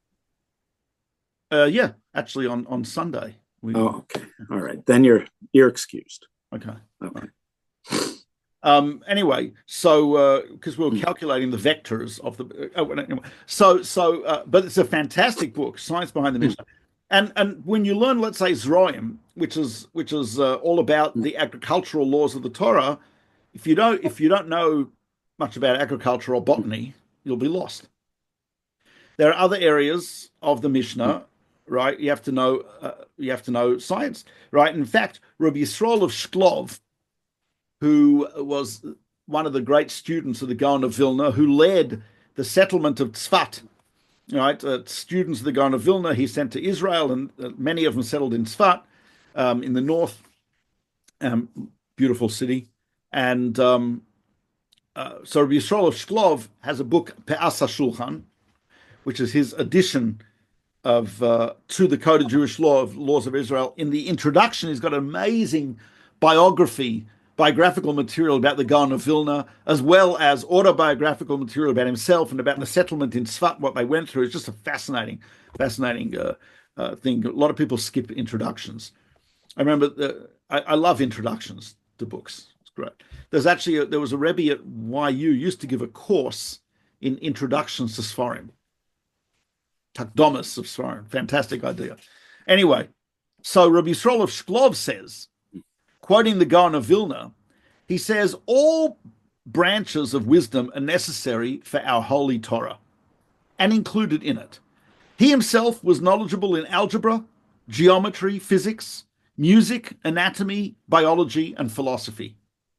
Speaker 1: Uh, yeah, actually, on on Sunday. We,
Speaker 2: oh, okay. All right, then you're you're excused.
Speaker 1: Okay.
Speaker 2: Okay.
Speaker 1: Um, anyway, so because uh, we were calculating the vectors of the, uh, anyway, so so, uh, but it's a fantastic book, Science Behind the Mishnah, and and when you learn, let's say, Zroim, which is which is uh, all about the agricultural laws of the Torah, if you don't if you don't know much about agriculture or botany, you'll be lost. There are other areas of the Mishnah, right? You have to know uh, you have to know science, right? In fact, Rabbi Yisrael of Shklov, who was one of the great students of the Gaon of Vilna, who led the settlement of Tzfat, right? Uh, students of the Gaon of Vilna he sent to Israel, and uh, many of them settled in Tzfat, um, in the north. Um, beautiful city. And um, uh, so Rabbi Yisrael of Shklov has a book, Pe'as HaShulchan, which is his addition of uh, to the Code of Jewish Law of Laws of Israel. In the introduction, he's got an amazing biography biographical material about the Gaon of Vilna, as well as autobiographical material about himself and about the settlement in Tzfat, what they went through. It's just a fascinating, fascinating uh, uh, thing. A lot of people skip introductions. I remember, the, I, I love introductions to books. It's great. There's actually, a, there was a Rebbe at Y U used to give a course in introductions to Sfarim. Takdomas of Sfarim. Fantastic idea. Anyway, so Rabbi Yisrael of Shklov says, quoting the Gaon of Vilna, he says, all branches of wisdom are necessary for our holy Torah and included in it. He himself was knowledgeable in algebra, geometry, physics, music, anatomy, biology, and philosophy.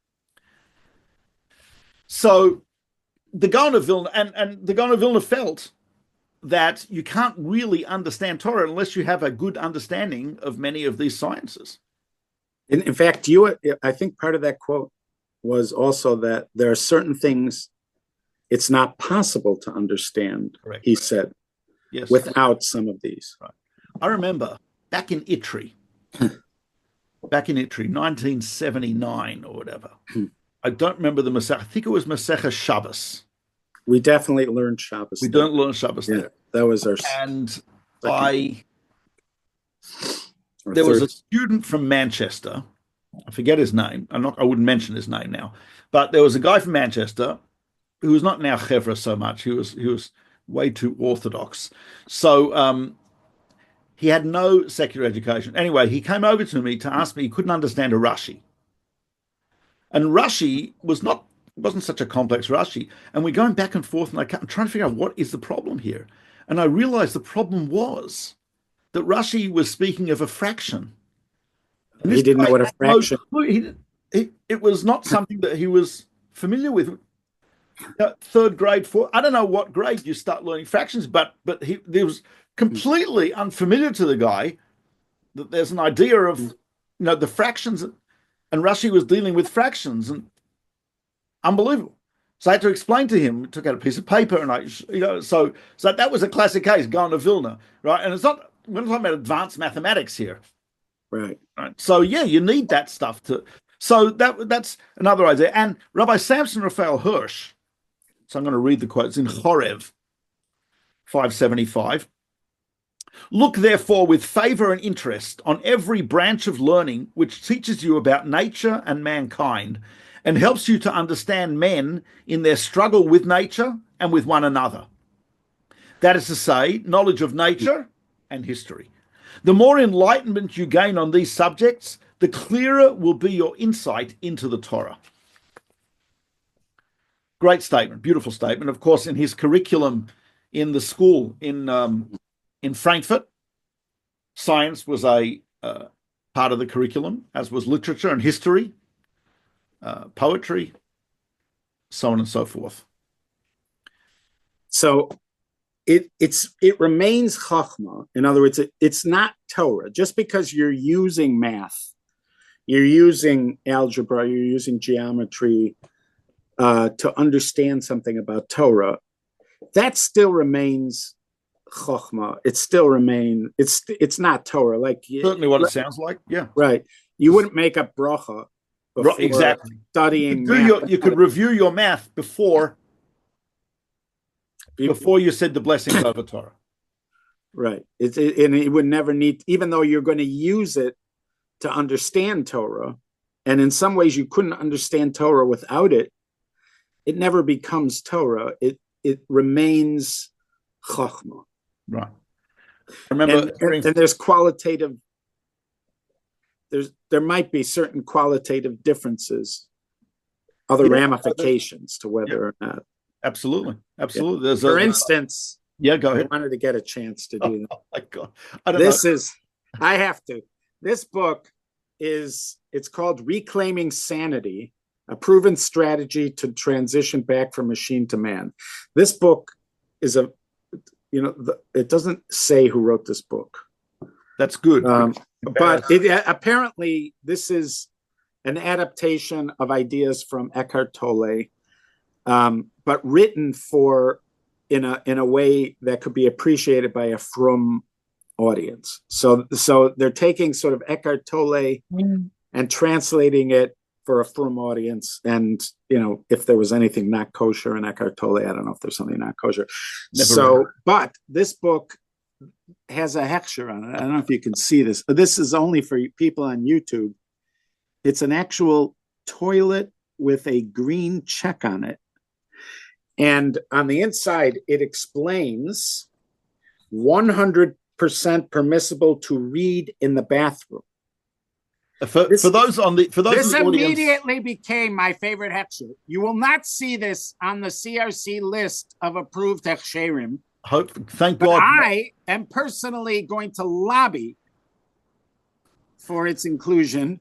Speaker 1: So the Gaon of Vilna, and, and the Gaon of Vilna felt that you can't really understand Torah unless you have a good understanding of many of these sciences.
Speaker 2: In, in fact, you, I think part of that quote was also that there are certain things it's not possible to understand, Correct. He said, yes. without some of these.
Speaker 1: Right. I remember back in Itri, back in Itri, nineteen seventy-nine or whatever. I don't remember the Masech. I think it was Masechah Shabbos.
Speaker 2: We definitely learned Shabbos.
Speaker 1: We there. don't learn Shabbos yeah, there.
Speaker 2: That was our.
Speaker 1: And second. I, there third. was a student from Manchester. I forget his name. I'm not. I wouldn't mention his name now. But there was a guy from Manchester who was not now Chevra so much. He was he was way too orthodox. So um, he had no secular education. Anyway, he came over to me to ask me. He couldn't understand a Rashi. And Rashi was not wasn't such a complex Rashi. And we're going back and forth, and I I'm trying to figure out what is the problem here. And I realized the problem was that Rashi was speaking of a fraction.
Speaker 2: He didn't know what a fraction.
Speaker 1: No, he, he, it was not something that he was familiar with. Uh, third grade, four. I don't know what grade you start learning fractions, but but he, he was completely unfamiliar to the guy that there's an idea of you know the fractions, and Rashi was dealing with fractions, and unbelievable. So I had to explain to him. Took out a piece of paper, and I you know so so that was a classic case going to Vilna, right? And it's not we're not talking about advanced mathematics here.
Speaker 2: Right.
Speaker 1: Right. So yeah, you need that stuff to. So that that's another idea. And Rabbi Samson Raphael Hirsch. So I'm going to read the quotes in Chorev, five seventy-five. Look therefore with favor and interest on every branch of learning which teaches you about nature and mankind, and helps you to understand men in their struggle with nature and with one another. That is to say, knowledge of nature and history. The more enlightenment you gain on these subjects, the clearer will be your insight into the Torah. Great statement, beautiful statement. Of course, in his curriculum in the school in um, in Frankfurt, science was a uh, part of the curriculum, as was literature and history, uh, poetry, so on and so forth.
Speaker 2: So It it's it remains chachma. In other words, it, it's not Torah. Just because you're using math, you're using algebra, you're using geometry uh, to understand something about Torah, that still remains chachma. It still remain. It's it's not Torah. Like
Speaker 1: certainly what it sounds like. Yeah,
Speaker 2: right. You wouldn't make a bracha before
Speaker 1: exactly
Speaker 2: studying.
Speaker 1: You could, do your, you could review your math before. Before you said the blessings over Torah.
Speaker 2: Right. It, it, and it would never need, even though you're going to use it to understand Torah, and in some ways you couldn't understand Torah without it, it never becomes Torah. It it remains Chachma.
Speaker 1: Right. I remember
Speaker 2: and, and, and there's qualitative, there's there might be certain qualitative differences, other yeah, ramifications to whether yeah. or not.
Speaker 1: Absolutely, absolutely.
Speaker 2: Yeah. For a, instance,
Speaker 1: yeah, go ahead.
Speaker 2: I wanted to get a chance to do that.
Speaker 1: Oh my God, I don't
Speaker 2: this
Speaker 1: know.
Speaker 2: is, I have to. This book is, it's called Reclaiming Sanity: A Proven Strategy to Transition Back from Machine to Man. This book is a, you know, the, it doesn't say who wrote this book.
Speaker 1: That's good.
Speaker 2: Um, but it, apparently, this is an adaptation of ideas from Eckhart Tolle. Um, but written for in a in a way that could be appreciated by a frum audience. So so they're taking sort of Eckhart Tolle mm. and translating it for a frum audience. And you know, if there was anything not kosher in Eckhart Tolle, I don't know if there's something not kosher. Never so, read. But this book has a hechsher on it. I don't know if you can see this. This is only for people on YouTube. It's an actual toilet with a green check on it. And on the inside, it explains one hundred percent permissible to read in the bathroom.
Speaker 1: For, this, for those on the for those
Speaker 2: this
Speaker 1: in the
Speaker 2: immediately
Speaker 1: audience,
Speaker 2: became my favorite hechsher. You will not see this on the C R C list of approved hechsherim.
Speaker 1: Hope, thank
Speaker 2: but
Speaker 1: God.
Speaker 2: I am personally going to lobby for its inclusion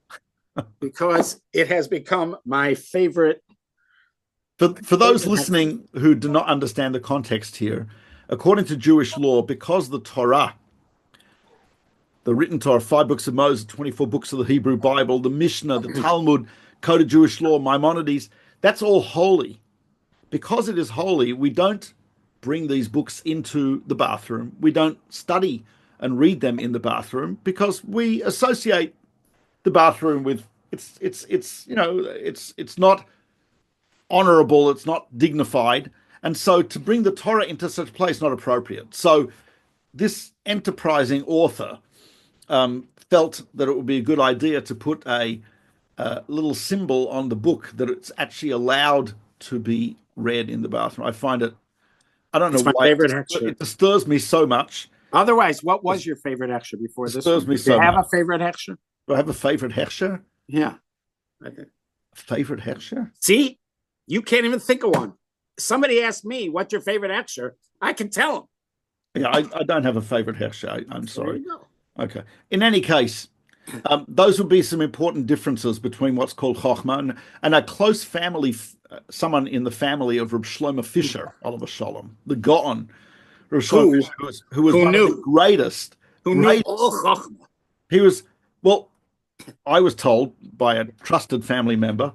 Speaker 2: because it has become my favorite.
Speaker 1: For, for those listening who do not understand the context here, according to Jewish law, because the Torah the written Torah, five books of Moses, twenty-four books of the Hebrew Bible, the Mishnah, the Talmud, Code of Jewish Law, Maimonides. That's all holy. Because it is holy, we don't bring these books into the bathroom. We don't study and read them in the bathroom because we associate the bathroom with it's it's it's you know it's it's not honorable, it's not dignified, and so to bring the Torah into such a place not appropriate. So this enterprising author um, felt that it would be a good idea to put a, a little symbol on the book that it's actually allowed to be read in the bathroom. I find it, I don't
Speaker 2: It's
Speaker 1: know
Speaker 2: my
Speaker 1: why,
Speaker 2: favorite
Speaker 1: it,
Speaker 2: extra.
Speaker 1: it disturbs me so much.
Speaker 2: Otherwise, what was your favorite extra before
Speaker 1: It
Speaker 2: this
Speaker 1: disturbs
Speaker 2: one?
Speaker 1: me
Speaker 2: Do
Speaker 1: so
Speaker 2: you have
Speaker 1: much.
Speaker 2: a favorite extra?
Speaker 1: Do I have a favorite Hersher?
Speaker 2: Yeah. I think.
Speaker 1: Favorite Hersher?
Speaker 2: See, you can't even think of one. Somebody asked me, what's your favorite extra? I can tell them.
Speaker 1: Yeah, I, I don't have a favorite Hersher. I, I'm
Speaker 2: There
Speaker 1: sorry.
Speaker 2: you go.
Speaker 1: Okay. In any case, um, those would be some important differences between what's called Chochmah and, and a close family, uh, someone in the family of Reb Shlomo Fisher, Oliver Shalom, the Gaon. Reb Shlomo
Speaker 2: Who-
Speaker 1: Fisher, who was, who was
Speaker 2: who
Speaker 1: one
Speaker 2: knew?
Speaker 1: of the greatest.
Speaker 2: Who knew
Speaker 1: great-
Speaker 2: all Chochmah?
Speaker 1: He was, well, I was told by a trusted family member,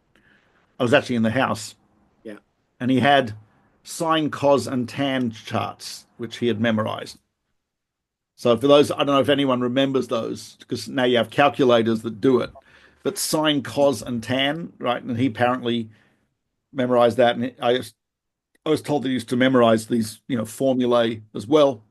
Speaker 1: I was actually in the house.
Speaker 2: Yeah.
Speaker 1: And he had sine, cos, and tan charts, which he had memorized. So for those, I don't know if anyone remembers those, because now you have calculators that do it. But sine, cos, and tan, right? And he apparently memorized that. And I, just, I was told that he used to memorize these, you know, formulae as well.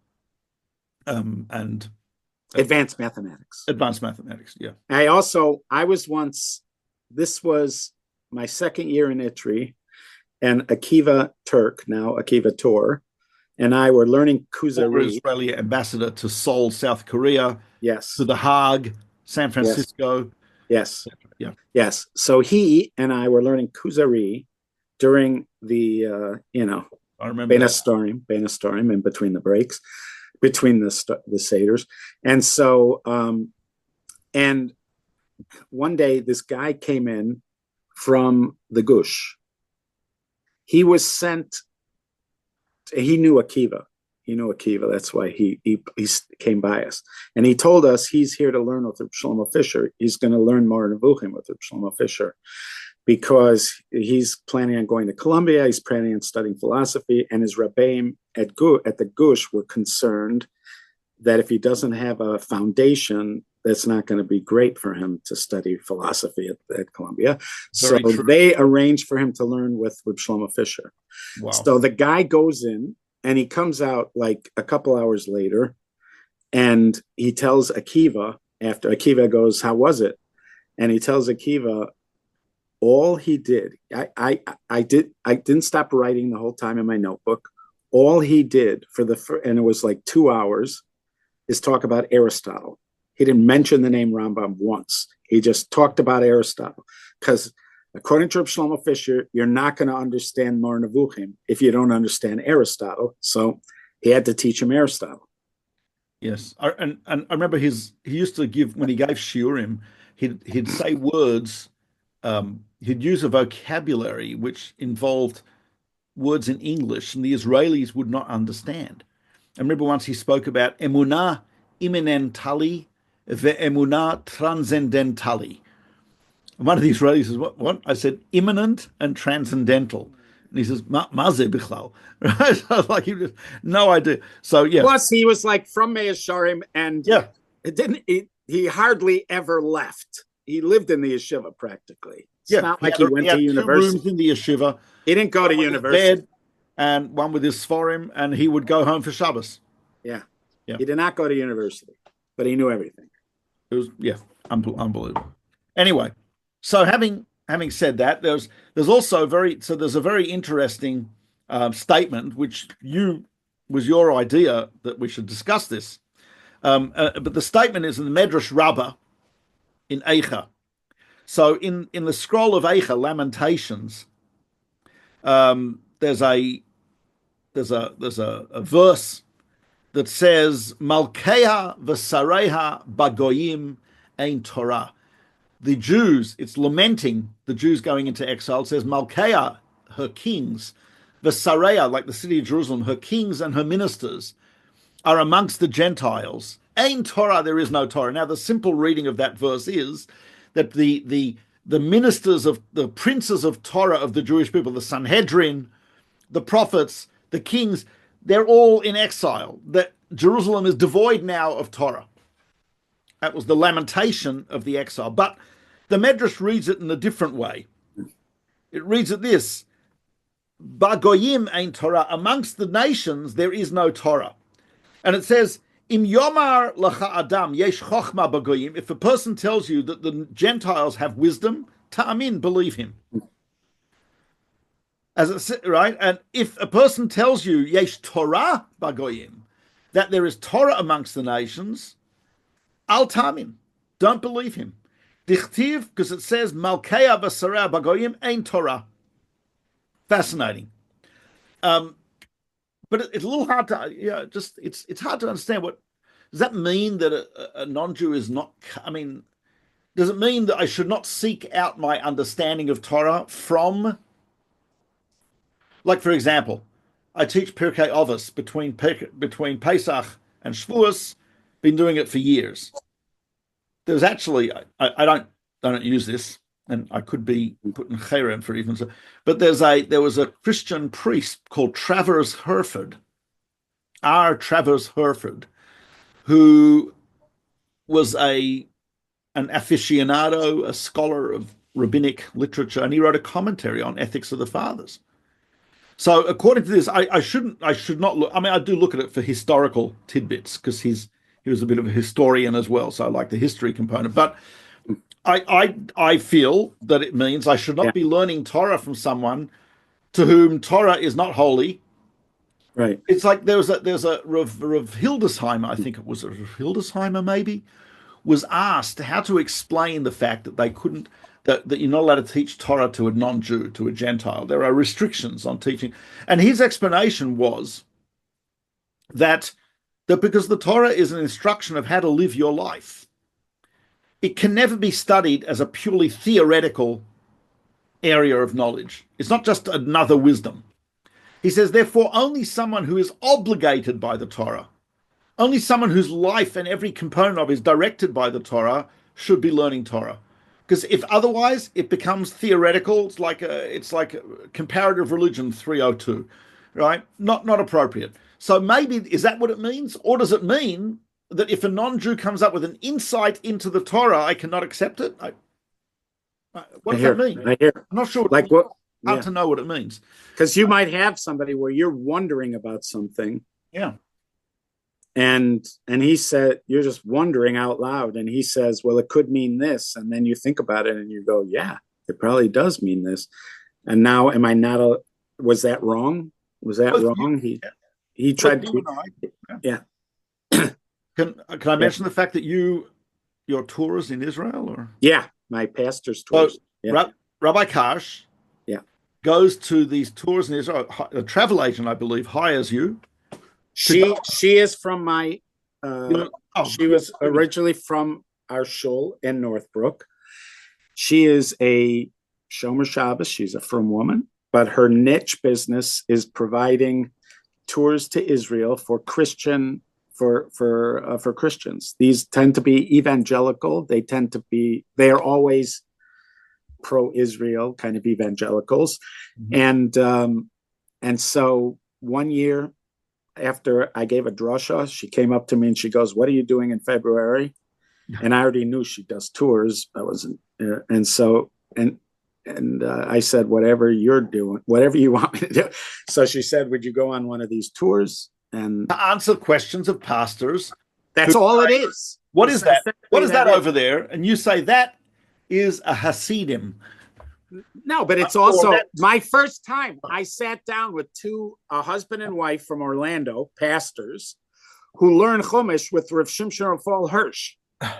Speaker 1: Um, and
Speaker 2: Advanced mathematics.
Speaker 1: advanced mathematics, yeah.
Speaker 2: I also, I was once, this was my second year in Itri, and Akiva Turk, now Akiva Tor, and I were learning
Speaker 1: Former
Speaker 2: Kuzari.
Speaker 1: Israeli ambassador to Seoul, South Korea,
Speaker 2: Yes,
Speaker 1: to The Hague, San Francisco.
Speaker 2: yes,
Speaker 1: Yeah.
Speaker 2: yes. So he and I were learning Kuzari during the, uh, you know,
Speaker 1: I remember
Speaker 2: Bena
Speaker 1: that.
Speaker 2: Storim, Bena Storim, in between the breaks, between the st- the seders, and so um, and one day this guy came in from the Gush. He was sent. He knew Akiva. He knew Akiva. That's why he he he came by us, and he told us he's here to learn with Reb Shlomo Fisher. He's going to learn more Nevuchim with Reb Shlomo Fisher, because he's planning on going to Columbia. He's planning on studying philosophy, and his Rebbeim at Gu- at the Gush were concerned that if he doesn't have a foundation, that's not going to be great for him to study philosophy at, at Columbia. So
Speaker 1: Very true.
Speaker 2: they arranged for him to learn with Reb Shlomo Fisher.
Speaker 1: Wow.
Speaker 2: So the guy goes in and he comes out like a couple hours later, and he tells Akiva, after Akiva goes, "How was it?" And he tells Akiva, all he did, I, I, I did, I didn't stop writing the whole time in my notebook. All he did for the, fir- and it was like two hours, is talk about Aristotle. He didn't mention the name Rambam once. He just talked about Aristotle, because according to Reb Shlomo Fisher, you're not going to understand Mar Nevuchim if you don't understand Aristotle. So he had to teach him Aristotle.
Speaker 1: Yes, I, and and I remember his he used to give when he gave shiurim, he'd he'd say words, um, he'd use a vocabulary which involved words in English, and the Israelis would not understand. I remember once he spoke about emunah immanentali ve'emunah transcendentali. And one of the Israelis says, "What? What?" I said, "Immanent and transcendental." And he says, "Ma maze bichlal." Right? So I was like, he just no idea. So yeah,
Speaker 2: Plus, he was like from Meir Sharim, and
Speaker 1: yeah.
Speaker 2: it didn't. He, he hardly ever left. He lived in the yeshiva practically. It's
Speaker 1: Yeah,
Speaker 2: not like
Speaker 1: he,
Speaker 2: he,
Speaker 1: had,
Speaker 2: went
Speaker 1: he had
Speaker 2: to
Speaker 1: two
Speaker 2: university.
Speaker 1: rooms in the yeshiva.
Speaker 2: He didn't go to
Speaker 1: One with his
Speaker 2: university.
Speaker 1: bed and one with his sforim, and he would go home for Shabbos.
Speaker 2: Yeah.
Speaker 1: Yeah.
Speaker 2: He did not go to university, but he knew everything.
Speaker 1: It was yeah, un- unbelievable. Anyway, so having having said that, there's there's also very so there's a very interesting uh, statement which you was your idea that we should discuss this. Um, uh, but the statement is in the Medrash Rabbah in Eicha. So in in the scroll of Eicha, Lamentations, um, there's a there's a there's a, a verse that says Malkeha v'sareha bagoyim ein Torah. The Jews, it's lamenting the Jews going into exile. It says Malkeha, her kings, v'sareha, like the city of Jerusalem, her kings and her ministers are amongst the Gentiles, Ein Torah, there is no Torah. Now, the simple reading of that verse is that the the the ministers of the princes of Torah of the Jewish people, the Sanhedrin, the prophets, the kings, they're all in exile. That Jerusalem is devoid now of Torah. That was the lamentation of the exile. But the Medrash reads it in a different way. It reads it this: Bagoyim ein Torah. Amongst the nations there is no Torah. And it says, Im yomar lacha adam yesh chochma bagoyim. If a person tells you that the Gentiles have wisdom, ta'amin, believe him. As it's right, and if a person tells you yesh Torah bagoyim, that there is Torah amongst the nations, al ta'amin, don't believe him. Dichtiv, because it says malkeya v'sareh bagoyim ein Torah. Fascinating. Um, but it, it's a little hard to, yeah, just it's it's hard to understand. What does that mean that a, a non-Jew is not? I mean, does it mean that I should not seek out my understanding of Torah from? Like, for example, I teach Pirkei Avos between between Pesach and Shavuos. Been doing it for years. There's actually I, I don't I don't use this, and I could be putting cherem for even so. But there's a there was a Christian priest called Travers Herford, R. Travers Herford, who was a an aficionado, a scholar of rabbinic literature, and he wrote a commentary on Ethics of the Fathers. So according to this, I, I shouldn't, I should not look. I mean, I do look at it for historical tidbits because he's he was a bit of a historian as well, so I like the history component. But I I I feel that it means I should not yeah. be learning Torah from someone to whom Torah is not holy.
Speaker 2: Right.
Speaker 1: It's like there was a there's a Rav, Rav Hildesheimer, I think it was a Rav Hildesheimer maybe, was asked how to explain the fact that they couldn't. That, that you're not allowed to teach Torah to a non-Jew, to a Gentile. There are restrictions on teaching. And his explanation was that, that because the Torah is an instruction of how to live your life, it can never be studied as a purely theoretical area of knowledge. It's not just another wisdom. He says, therefore, only someone who is obligated by the Torah, only someone whose life and every component of is directed by the Torah should be learning Torah. Because if otherwise, it becomes theoretical. It's like a, it's like a comparative religion three oh two, right? Not not appropriate. So maybe, is that what it means? Or does it mean that if a non-Jew comes up with an insight into the Torah, I cannot accept it? I, what does
Speaker 2: hear,
Speaker 1: that mean?
Speaker 2: I hear.
Speaker 1: I'm not sure.
Speaker 2: Like what?
Speaker 1: Hard
Speaker 2: yeah.
Speaker 1: to know what it means.
Speaker 2: Because you might have somebody where you're wondering about something.
Speaker 1: Yeah.
Speaker 2: And and he said, you're just wondering out loud. And he says, well, it could mean this. And then you think about it and you go, yeah, it probably does mean this. And now, am I not a, was that wrong? Was that well, wrong? He yeah. he tried to, I, yeah.
Speaker 1: yeah. Can can I mention yeah. the fact that you, your tours in Israel? Or
Speaker 2: Yeah, my pastor's tours.
Speaker 1: So,
Speaker 2: yeah.
Speaker 1: Ra- Rabbi Karsh
Speaker 2: yeah.
Speaker 1: goes to these tours in Israel. A travel agent, I believe, hires you.
Speaker 2: She she is from my, uh, oh, she was originally from our shul in Northbrook. She is a Shomer Shabbos. She's a frum woman, but her niche business is providing tours to Israel for Christian, for for uh, for Christians. These tend to be evangelical. They tend to be, they are always pro-Israel kind of evangelicals. Mm-hmm. And um, and so one year, after I gave a drasha, she came up to me and she goes, what are you doing in February? And I already knew she does tours. I wasn't, uh, and so, and, and uh, I said, whatever you're doing, whatever you want me to do. So she said, would you go on one of these tours? And
Speaker 1: to answer questions of pastors.
Speaker 2: That's all it is.
Speaker 1: What is that? What is that over there? And you say that is a Hasidim.
Speaker 2: No, but it's also my first time. I sat down with two, a husband and wife from Orlando, pastors, who learn Chumash with Rav Shimshon Raphael Hirsch.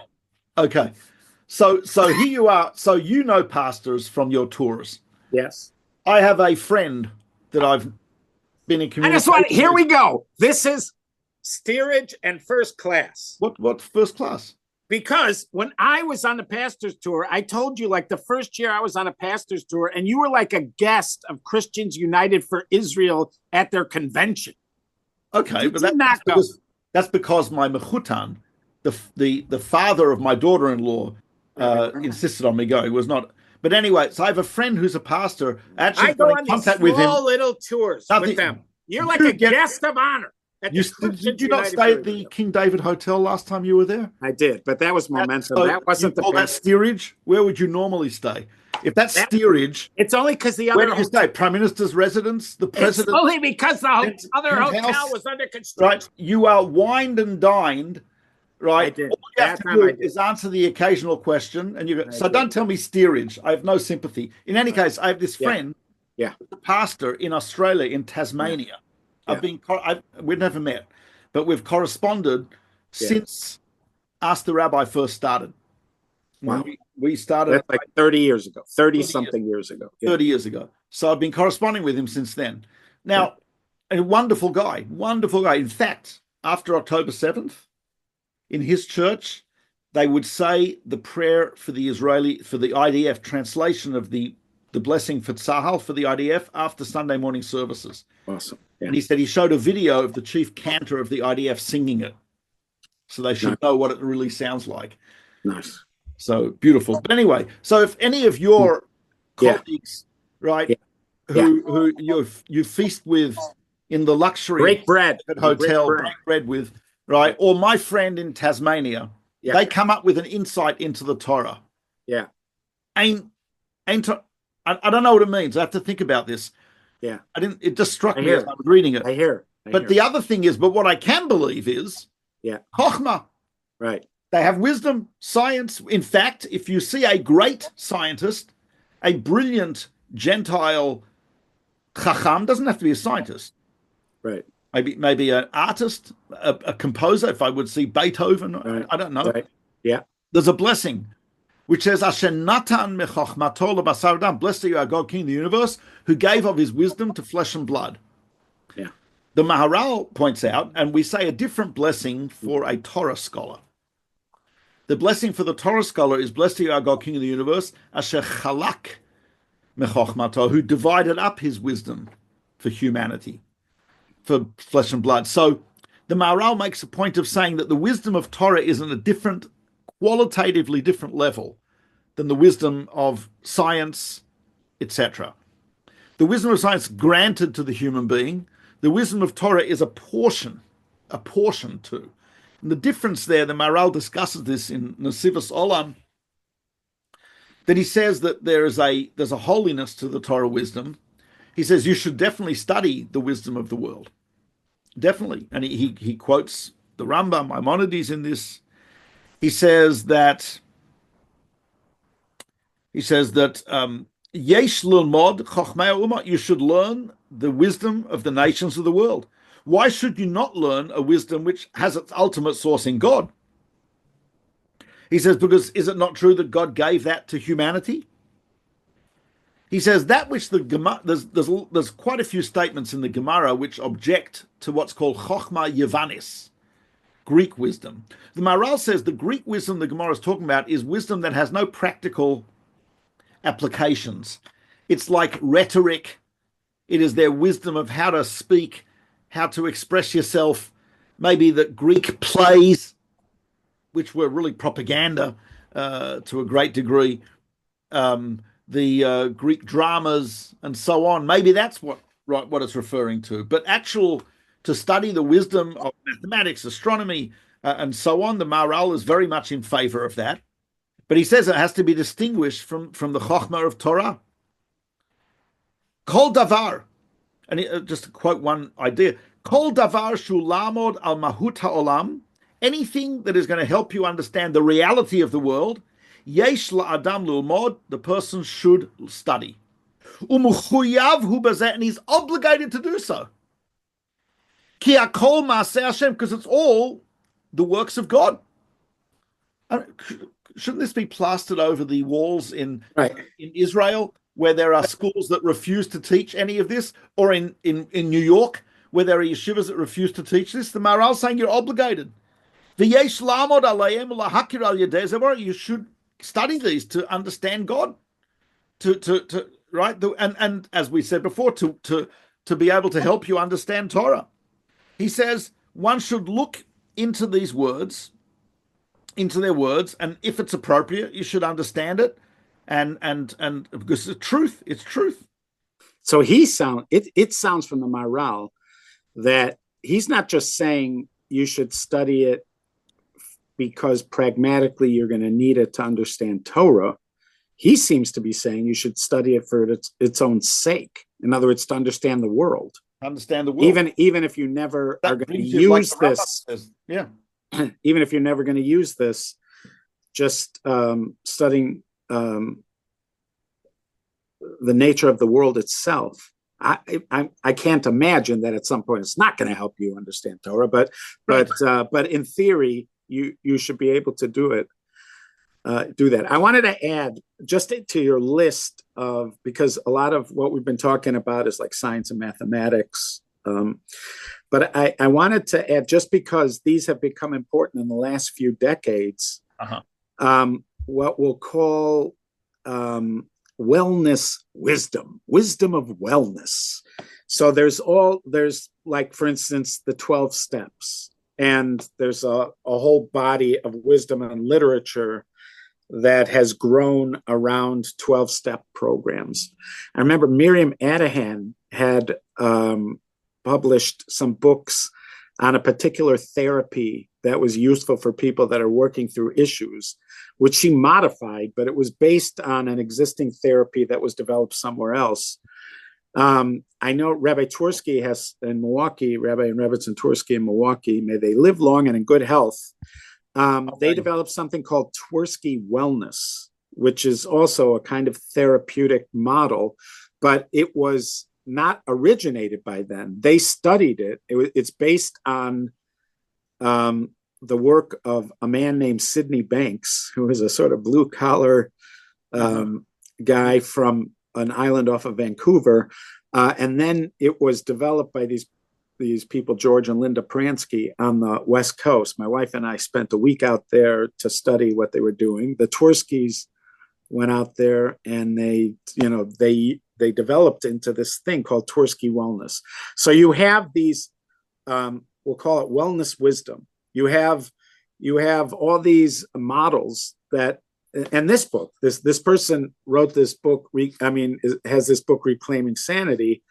Speaker 1: Okay, so so here you are. So you know pastors from your tours.
Speaker 2: Yes,
Speaker 1: I have a friend that I've been in communication.
Speaker 2: I just want. Here we go. This is steerage and first class.
Speaker 1: What what first class?
Speaker 2: Because when I was on the pastor's tour, I told you, like the first year I was on a pastor's tour, and you were like a guest of Christians United for Israel at their convention.
Speaker 1: Okay, but that, that's, because, that's because my mechutan the the the father of my daughter-in-law uh, insisted on me going. It was not. But anyway, so I have a friend who's a pastor. Actually,
Speaker 2: I go
Speaker 1: got in
Speaker 2: on these
Speaker 1: contact with him.
Speaker 2: small little tours
Speaker 1: Nothing-
Speaker 2: with them. You're
Speaker 1: You
Speaker 2: like a
Speaker 1: get-
Speaker 2: guest of honor. At
Speaker 1: You,
Speaker 2: the
Speaker 1: did,
Speaker 2: Christians
Speaker 1: did you not
Speaker 2: United
Speaker 1: stay at
Speaker 2: Church.
Speaker 1: the King David Hotel last time you were there?
Speaker 2: I did, but that was momentum.
Speaker 1: So
Speaker 2: that wasn't
Speaker 1: you
Speaker 2: the
Speaker 1: call that
Speaker 2: best.
Speaker 1: steerage? Where would you normally stay? If that's
Speaker 2: That-
Speaker 1: steerage,
Speaker 2: It's only because the
Speaker 1: where
Speaker 2: other
Speaker 1: do you stay? Prime Minister's residence, the
Speaker 2: It's
Speaker 1: president,
Speaker 2: only because the ho-
Speaker 1: Pent-
Speaker 2: other
Speaker 1: penthouse,
Speaker 2: hotel was under construction.
Speaker 1: right? You are wined and dined, right?
Speaker 2: I did.
Speaker 1: All you have
Speaker 2: That
Speaker 1: to
Speaker 2: time
Speaker 1: do
Speaker 2: I did.
Speaker 1: is answer the occasional question, and you go.
Speaker 2: I
Speaker 1: So
Speaker 2: did.
Speaker 1: don't tell me steerage. I have no sympathy. In any case, I have this
Speaker 2: Yeah.
Speaker 1: friend,
Speaker 2: Yeah.
Speaker 1: a pastor in Australia, in Tasmania.
Speaker 2: Yeah.
Speaker 1: I've been. I've, we've never met, but we've corresponded
Speaker 2: Yeah.
Speaker 1: since Ask the Rabbi first started. When
Speaker 2: Wow.
Speaker 1: we, we started
Speaker 2: That's like thirty years ago, thirty
Speaker 1: years.
Speaker 2: something years ago. Yeah.
Speaker 1: thirty years ago. So I've been corresponding with him since then. Now, a wonderful guy, wonderful guy. In fact, after October seventh, in his church, they would say the prayer for the Israeli, for the I D F, translation of the, the blessing for Tzahal, for the I D F, after Sunday morning services.
Speaker 2: Awesome. Yeah.
Speaker 1: And he said he showed a video of the chief cantor of the I D F singing it. So they should
Speaker 2: Nice.
Speaker 1: know what it really sounds like.
Speaker 2: Nice.
Speaker 1: So beautiful. But anyway, so if any of your
Speaker 2: Yeah.
Speaker 1: colleagues, right,
Speaker 2: Yeah.
Speaker 1: who who you you feast with in the luxury
Speaker 2: Break bread.
Speaker 1: hotel,
Speaker 2: Break
Speaker 1: break
Speaker 2: bread.
Speaker 1: bread with, right, or my friend in Tasmania,
Speaker 2: Yeah.
Speaker 1: they come up with an insight into the Torah.
Speaker 2: Yeah.
Speaker 1: Ain't ain't I, I don't know what it means. I have to think about this.
Speaker 2: Yeah.
Speaker 1: I didn't. It just struck
Speaker 2: I
Speaker 1: me
Speaker 2: hear
Speaker 1: as
Speaker 2: it.
Speaker 1: I was reading it.
Speaker 2: I hear. I
Speaker 1: But
Speaker 2: hear.
Speaker 1: the other thing is, but what I can believe is,
Speaker 2: Yeah.
Speaker 1: Chochmah.
Speaker 2: Right.
Speaker 1: They have wisdom, science. In fact, if you see a great scientist, a brilliant Gentile chacham, doesn't have to be a scientist.
Speaker 2: Right.
Speaker 1: Maybe maybe an artist, a, a composer. If I would see Beethoven,
Speaker 2: Right.
Speaker 1: I don't know.
Speaker 2: Right. Yeah.
Speaker 1: There's a blessing, which says, "Asher natan mechochmato lebasar v'dam." Blessed are you, our God, King of the universe, who gave of his wisdom to flesh and blood.
Speaker 2: Yeah.
Speaker 1: The Maharal points out, and we say a different blessing for a Torah scholar. The blessing for the Torah scholar is, blessed are you, our God, King of the universe, Asher chalak mechochmato, who divided up his wisdom for humanity, for flesh and blood. So the Maharal makes a point of saying that the wisdom of Torah is on a different, qualitatively different level than the wisdom of science, et cetera. The wisdom of science granted to the human being, the wisdom of Torah is a portion, a portion too. And the difference there, the Maharal discusses this in Nesivos Olam, that he says that there is a there's a holiness to the Torah wisdom. He says you should definitely study the wisdom of the world, definitely. And he he, he quotes the Rambam, Maimonides in this. He says that he says that um, yesh lilmod chochmei ha'umot, you should learn the wisdom of the nations of the world. Why should you not learn a wisdom which has its ultimate source in God? He says, because is it not true that God gave that to humanity? He says that which the Gemara, there's, there's, there's quite a few statements in the Gemara which object to what's called Chochma Yevanis, Greek wisdom. The Maharal says the Greek wisdom the Gemara is talking about is wisdom that has no practical applications. It's like rhetoric. It is their wisdom of how to speak, how to express yourself. Maybe the Greek plays, which were really propaganda uh, to a great degree, um, the uh, Greek dramas and so on. Maybe that's what right what it's referring to. But actual to study the wisdom of mathematics, astronomy, uh, and so on, the Maharal is very much in favor of that. But he says it has to be distinguished from, from the Chochmah of Torah. Kol davar, and he, uh, just to quote one idea, Kol davar shu lamod al mahut ha'olam, anything that is going to help you understand the reality of the world, yesh la'adam lulmod, the person should study. Umuchuyav hu bazeh, and he's obligated to do so. Ki hakol ma'aseh Hashem, because it's all the works of God. Uh, Shouldn't this be plastered over the walls in,
Speaker 2: Right.
Speaker 1: in Israel, where there are schools that refuse to teach any of this, or in, in, in New York, where there are yeshivas that refuse to teach this? The Maharal saying you're obligated. V'yesh la'amod alayim lahakir al yedei zevor, you should study these to understand God, to to to right, the, and and as we said before, to to to be able to help you understand Torah. He says one should look into these words into their words, and if it's appropriate, you should understand it, and and and because it's truth, it's truth.
Speaker 2: So he sound it. It sounds from the Maharal that he's not just saying you should study it because pragmatically you're going to need it to understand Torah. He seems to be saying you should study it for its its own sake. In other words, to understand the world.
Speaker 1: Understand the world.
Speaker 2: Even even if you never
Speaker 1: that
Speaker 2: are going to
Speaker 1: use
Speaker 2: like this,
Speaker 1: yeah.
Speaker 2: Even if you're never going to use this, just um, studying um, the nature of the world itself. I, I I can't imagine that at some point it's not going to help you understand Torah, but but uh, but in theory, you you should be able to do it. Uh, do that. I wanted to add just to your list of, because a lot of what we've been talking about is like science and mathematics. Um, but I, I wanted to add, just because these have become important in the last few decades, uh-huh. um, what we'll call um, wellness wisdom, wisdom of wellness. So there's all, there's like, for instance, the twelve steps, and there's a, a whole body of wisdom and literature that has grown around twelve-step programs. I remember Miriam Adahan had um, published some books on a particular therapy that was useful for people that are working through issues, which she modified, but it was based on an existing therapy that was developed somewhere else. Um, I know Rabbi Twersky has in Milwaukee, Rabbi and Rebbetzin Twersky in Milwaukee, may they live long and in good health. Um, okay. They developed something called Twersky Wellness, which is also a kind of therapeutic model, but it was not originated by them. They studied it. it it's based on um, the work of a man named Sidney Banks, who is a sort of blue collar um, guy from an island off of Vancouver. Uh, and then it was developed by these these people, George and Linda Pransky, on the West Coast. My wife and I spent a week out there to study what they were doing. The Twerskys went out there and they, you know, they they developed into this thing called Twersky Wellness. So you have these, um, we'll call it wellness wisdom. You have you have all these models that, and this book, this this person wrote this book. I mean, has this book Reclaiming Sanity.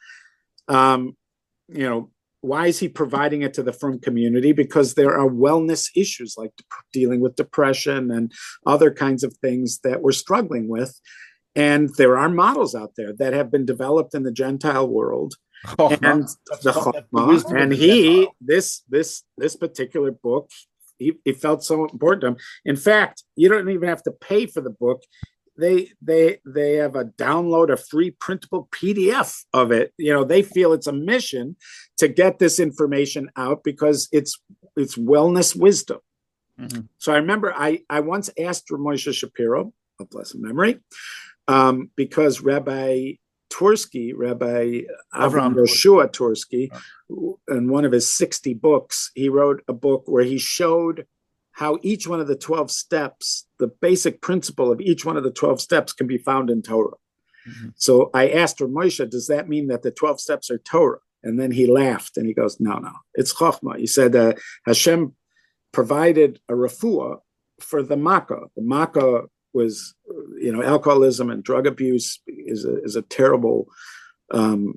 Speaker 2: Um, you know. Why is he providing it to the frum community? Because there are wellness issues like dealing with depression and other kinds of things that we're struggling with. And there are models out there that have been developed in the Gentile world. Chochmah. And the Chochmah. And he, this, this, this particular book, he, he felt so important to him. In fact, you don't even have to pay for the book. They they they have a download, a free printable P D F of it. You know, they feel it's a mission to get this information out because it's it's wellness wisdom. Mm-hmm. So I remember I I once asked Moshe Shapiro, of blessed memory, um, because Rabbi Twersky, Rabbi Avram Yoshua Twersky, in one of his sixty books, he wrote a book where he showed how each one of the twelve steps, the basic principle of each one of the twelve steps can be found in Torah. Mm-hmm. So I asked Moshe, does that mean that the twelve steps are Torah? And then he laughed and he goes, no, no, it's Chochmah. He said uh, Hashem provided a refuah for the makkah. The makkah was, you know, alcoholism and drug abuse is a, is a terrible um,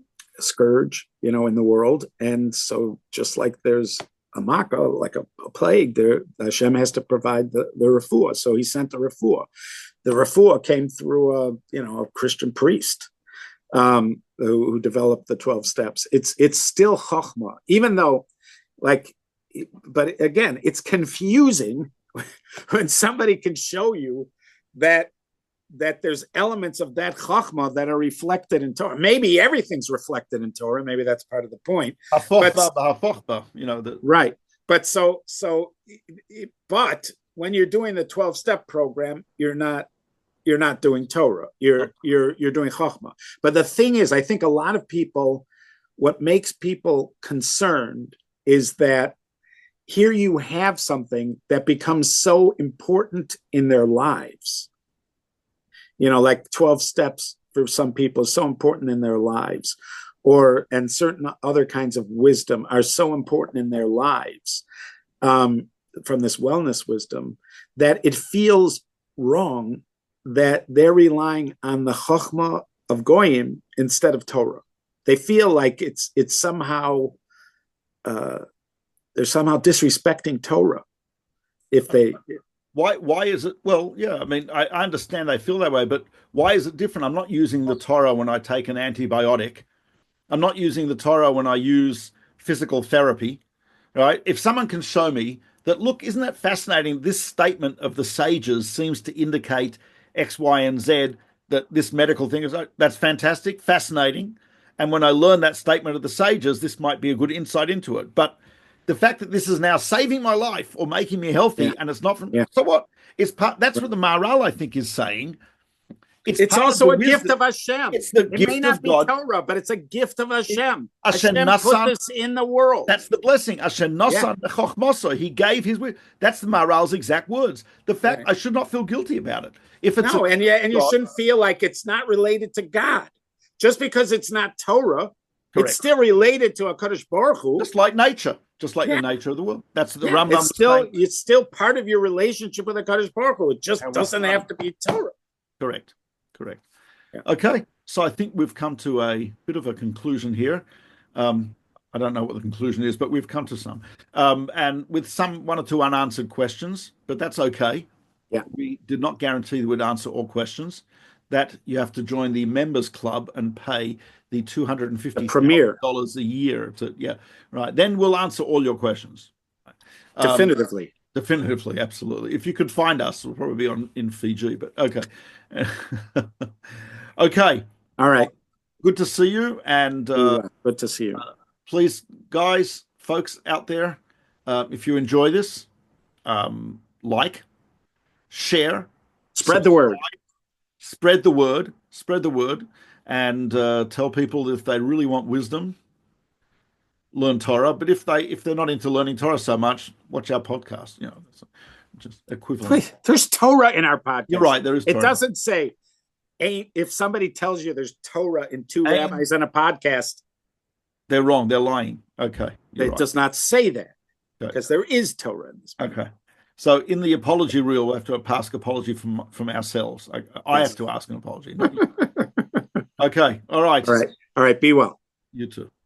Speaker 2: scourge, you know, in the world. And so just like there's a makkah, like a, a plague, there Hashem has to provide the, the refuah. So he sent the refuah. The refuah came through a, you know, a Christian priest um, who, who developed the twelve steps. It's it's still Chochmah, even though, like, but again, it's confusing when somebody can show you that that there's elements of that Chochmah that are reflected in Torah. Maybe everything's reflected in Torah. Maybe that's part of the point.
Speaker 1: But, you know, the...
Speaker 2: right. But so, so, but when you're doing the twelve-step program, you're not, you're not doing Torah. You're, you're, you're doing Chochmah. But the thing is, I think a lot of people, what makes people concerned is that here you have something that becomes so important in their lives. You know, like twelve steps for some people is so important in their lives, or and certain other kinds of wisdom are so important in their lives. Um, from this wellness wisdom that it feels wrong that they're relying on the chokhmah of goyim instead of Torah. They feel like it's it's somehow uh, they're somehow disrespecting Torah if they.
Speaker 1: Why? Why is it? Well, yeah. I mean, I, I understand they feel that way, but why is it different? I'm not using the Torah when I take an antibiotic. I'm not using the Torah when I use physical therapy, right? If someone can show me that, look, isn't that fascinating? This statement of the sages seems to indicate X, Y, and Z, that this medical thing is, that's fantastic, fascinating. And when I learn that statement of the sages, this might be a good insight into it. But the fact that this is now saving my life or making me healthy, yeah. and it's not from, yeah. so what? It's part, that's what the Maharal, I think, is saying.
Speaker 2: It's, it's also a gift of Hashem.
Speaker 1: It's the
Speaker 2: it
Speaker 1: gift
Speaker 2: may not
Speaker 1: of
Speaker 2: be
Speaker 1: God.
Speaker 2: Torah, but it's a gift of Hashem.
Speaker 1: Hashem,
Speaker 2: Hashem put this in the world.
Speaker 1: That's the blessing. Hashem Nasan Chochmoso. He gave his word. That's the Maharal's exact words. The fact right. I should not feel guilty about it. If it's
Speaker 2: no,
Speaker 1: a,
Speaker 2: and yeah, and you God, shouldn't feel like it's not related to God. Just because it's not Torah, correct. It's still related to HaKadosh Baruch Hu.
Speaker 1: Just like nature. Just like yeah. the nature of the world. That's the
Speaker 2: yeah,
Speaker 1: Rambam.
Speaker 2: It's still, it's still part of your relationship with HaKadosh Baruch Hu. It just doesn't have to be Torah.
Speaker 1: Correct. Correct. Yeah. Okay, so I think we've come to a bit of a conclusion here. Um, I don't know what the conclusion is, but we've come to some. Um, and with some one or two unanswered questions, but that's okay.
Speaker 2: Yeah.
Speaker 1: We did not guarantee that we'd answer all questions. That you have to join the members club and pay the two hundred fifty dollars a year. To yeah, right. Then we'll answer all your questions.
Speaker 2: Um, definitively.
Speaker 1: Definitively, absolutely. If you could find us, we'll probably be on in Fiji, but okay. Okay.
Speaker 2: All right.
Speaker 1: Good to see you. And uh,
Speaker 2: good to see you.
Speaker 1: Uh, please, guys, folks out there, uh, if you enjoy this, um, like, share,
Speaker 2: spread subscribe, the word,
Speaker 1: spread the word, spread the word, and uh, tell people if they really want wisdom, learn Torah. But if they if they're not into learning Torah so much, watch our podcast. You know, it's just equivalent.
Speaker 2: Wait, there's Torah in our podcast.
Speaker 1: You're right. There is. Torah.
Speaker 2: It doesn't say. Ain't if somebody tells you there's Torah in two Ain't, rabbis on a podcast,
Speaker 1: they're wrong. They're lying. Okay,
Speaker 2: it right. does not say that because okay. there is Torah in this.
Speaker 1: Okay, so in the apology reel, we have to ask apology from from ourselves. I, I have to ask an apology. Okay, all right,
Speaker 2: all right, all right. Be well.
Speaker 1: You too.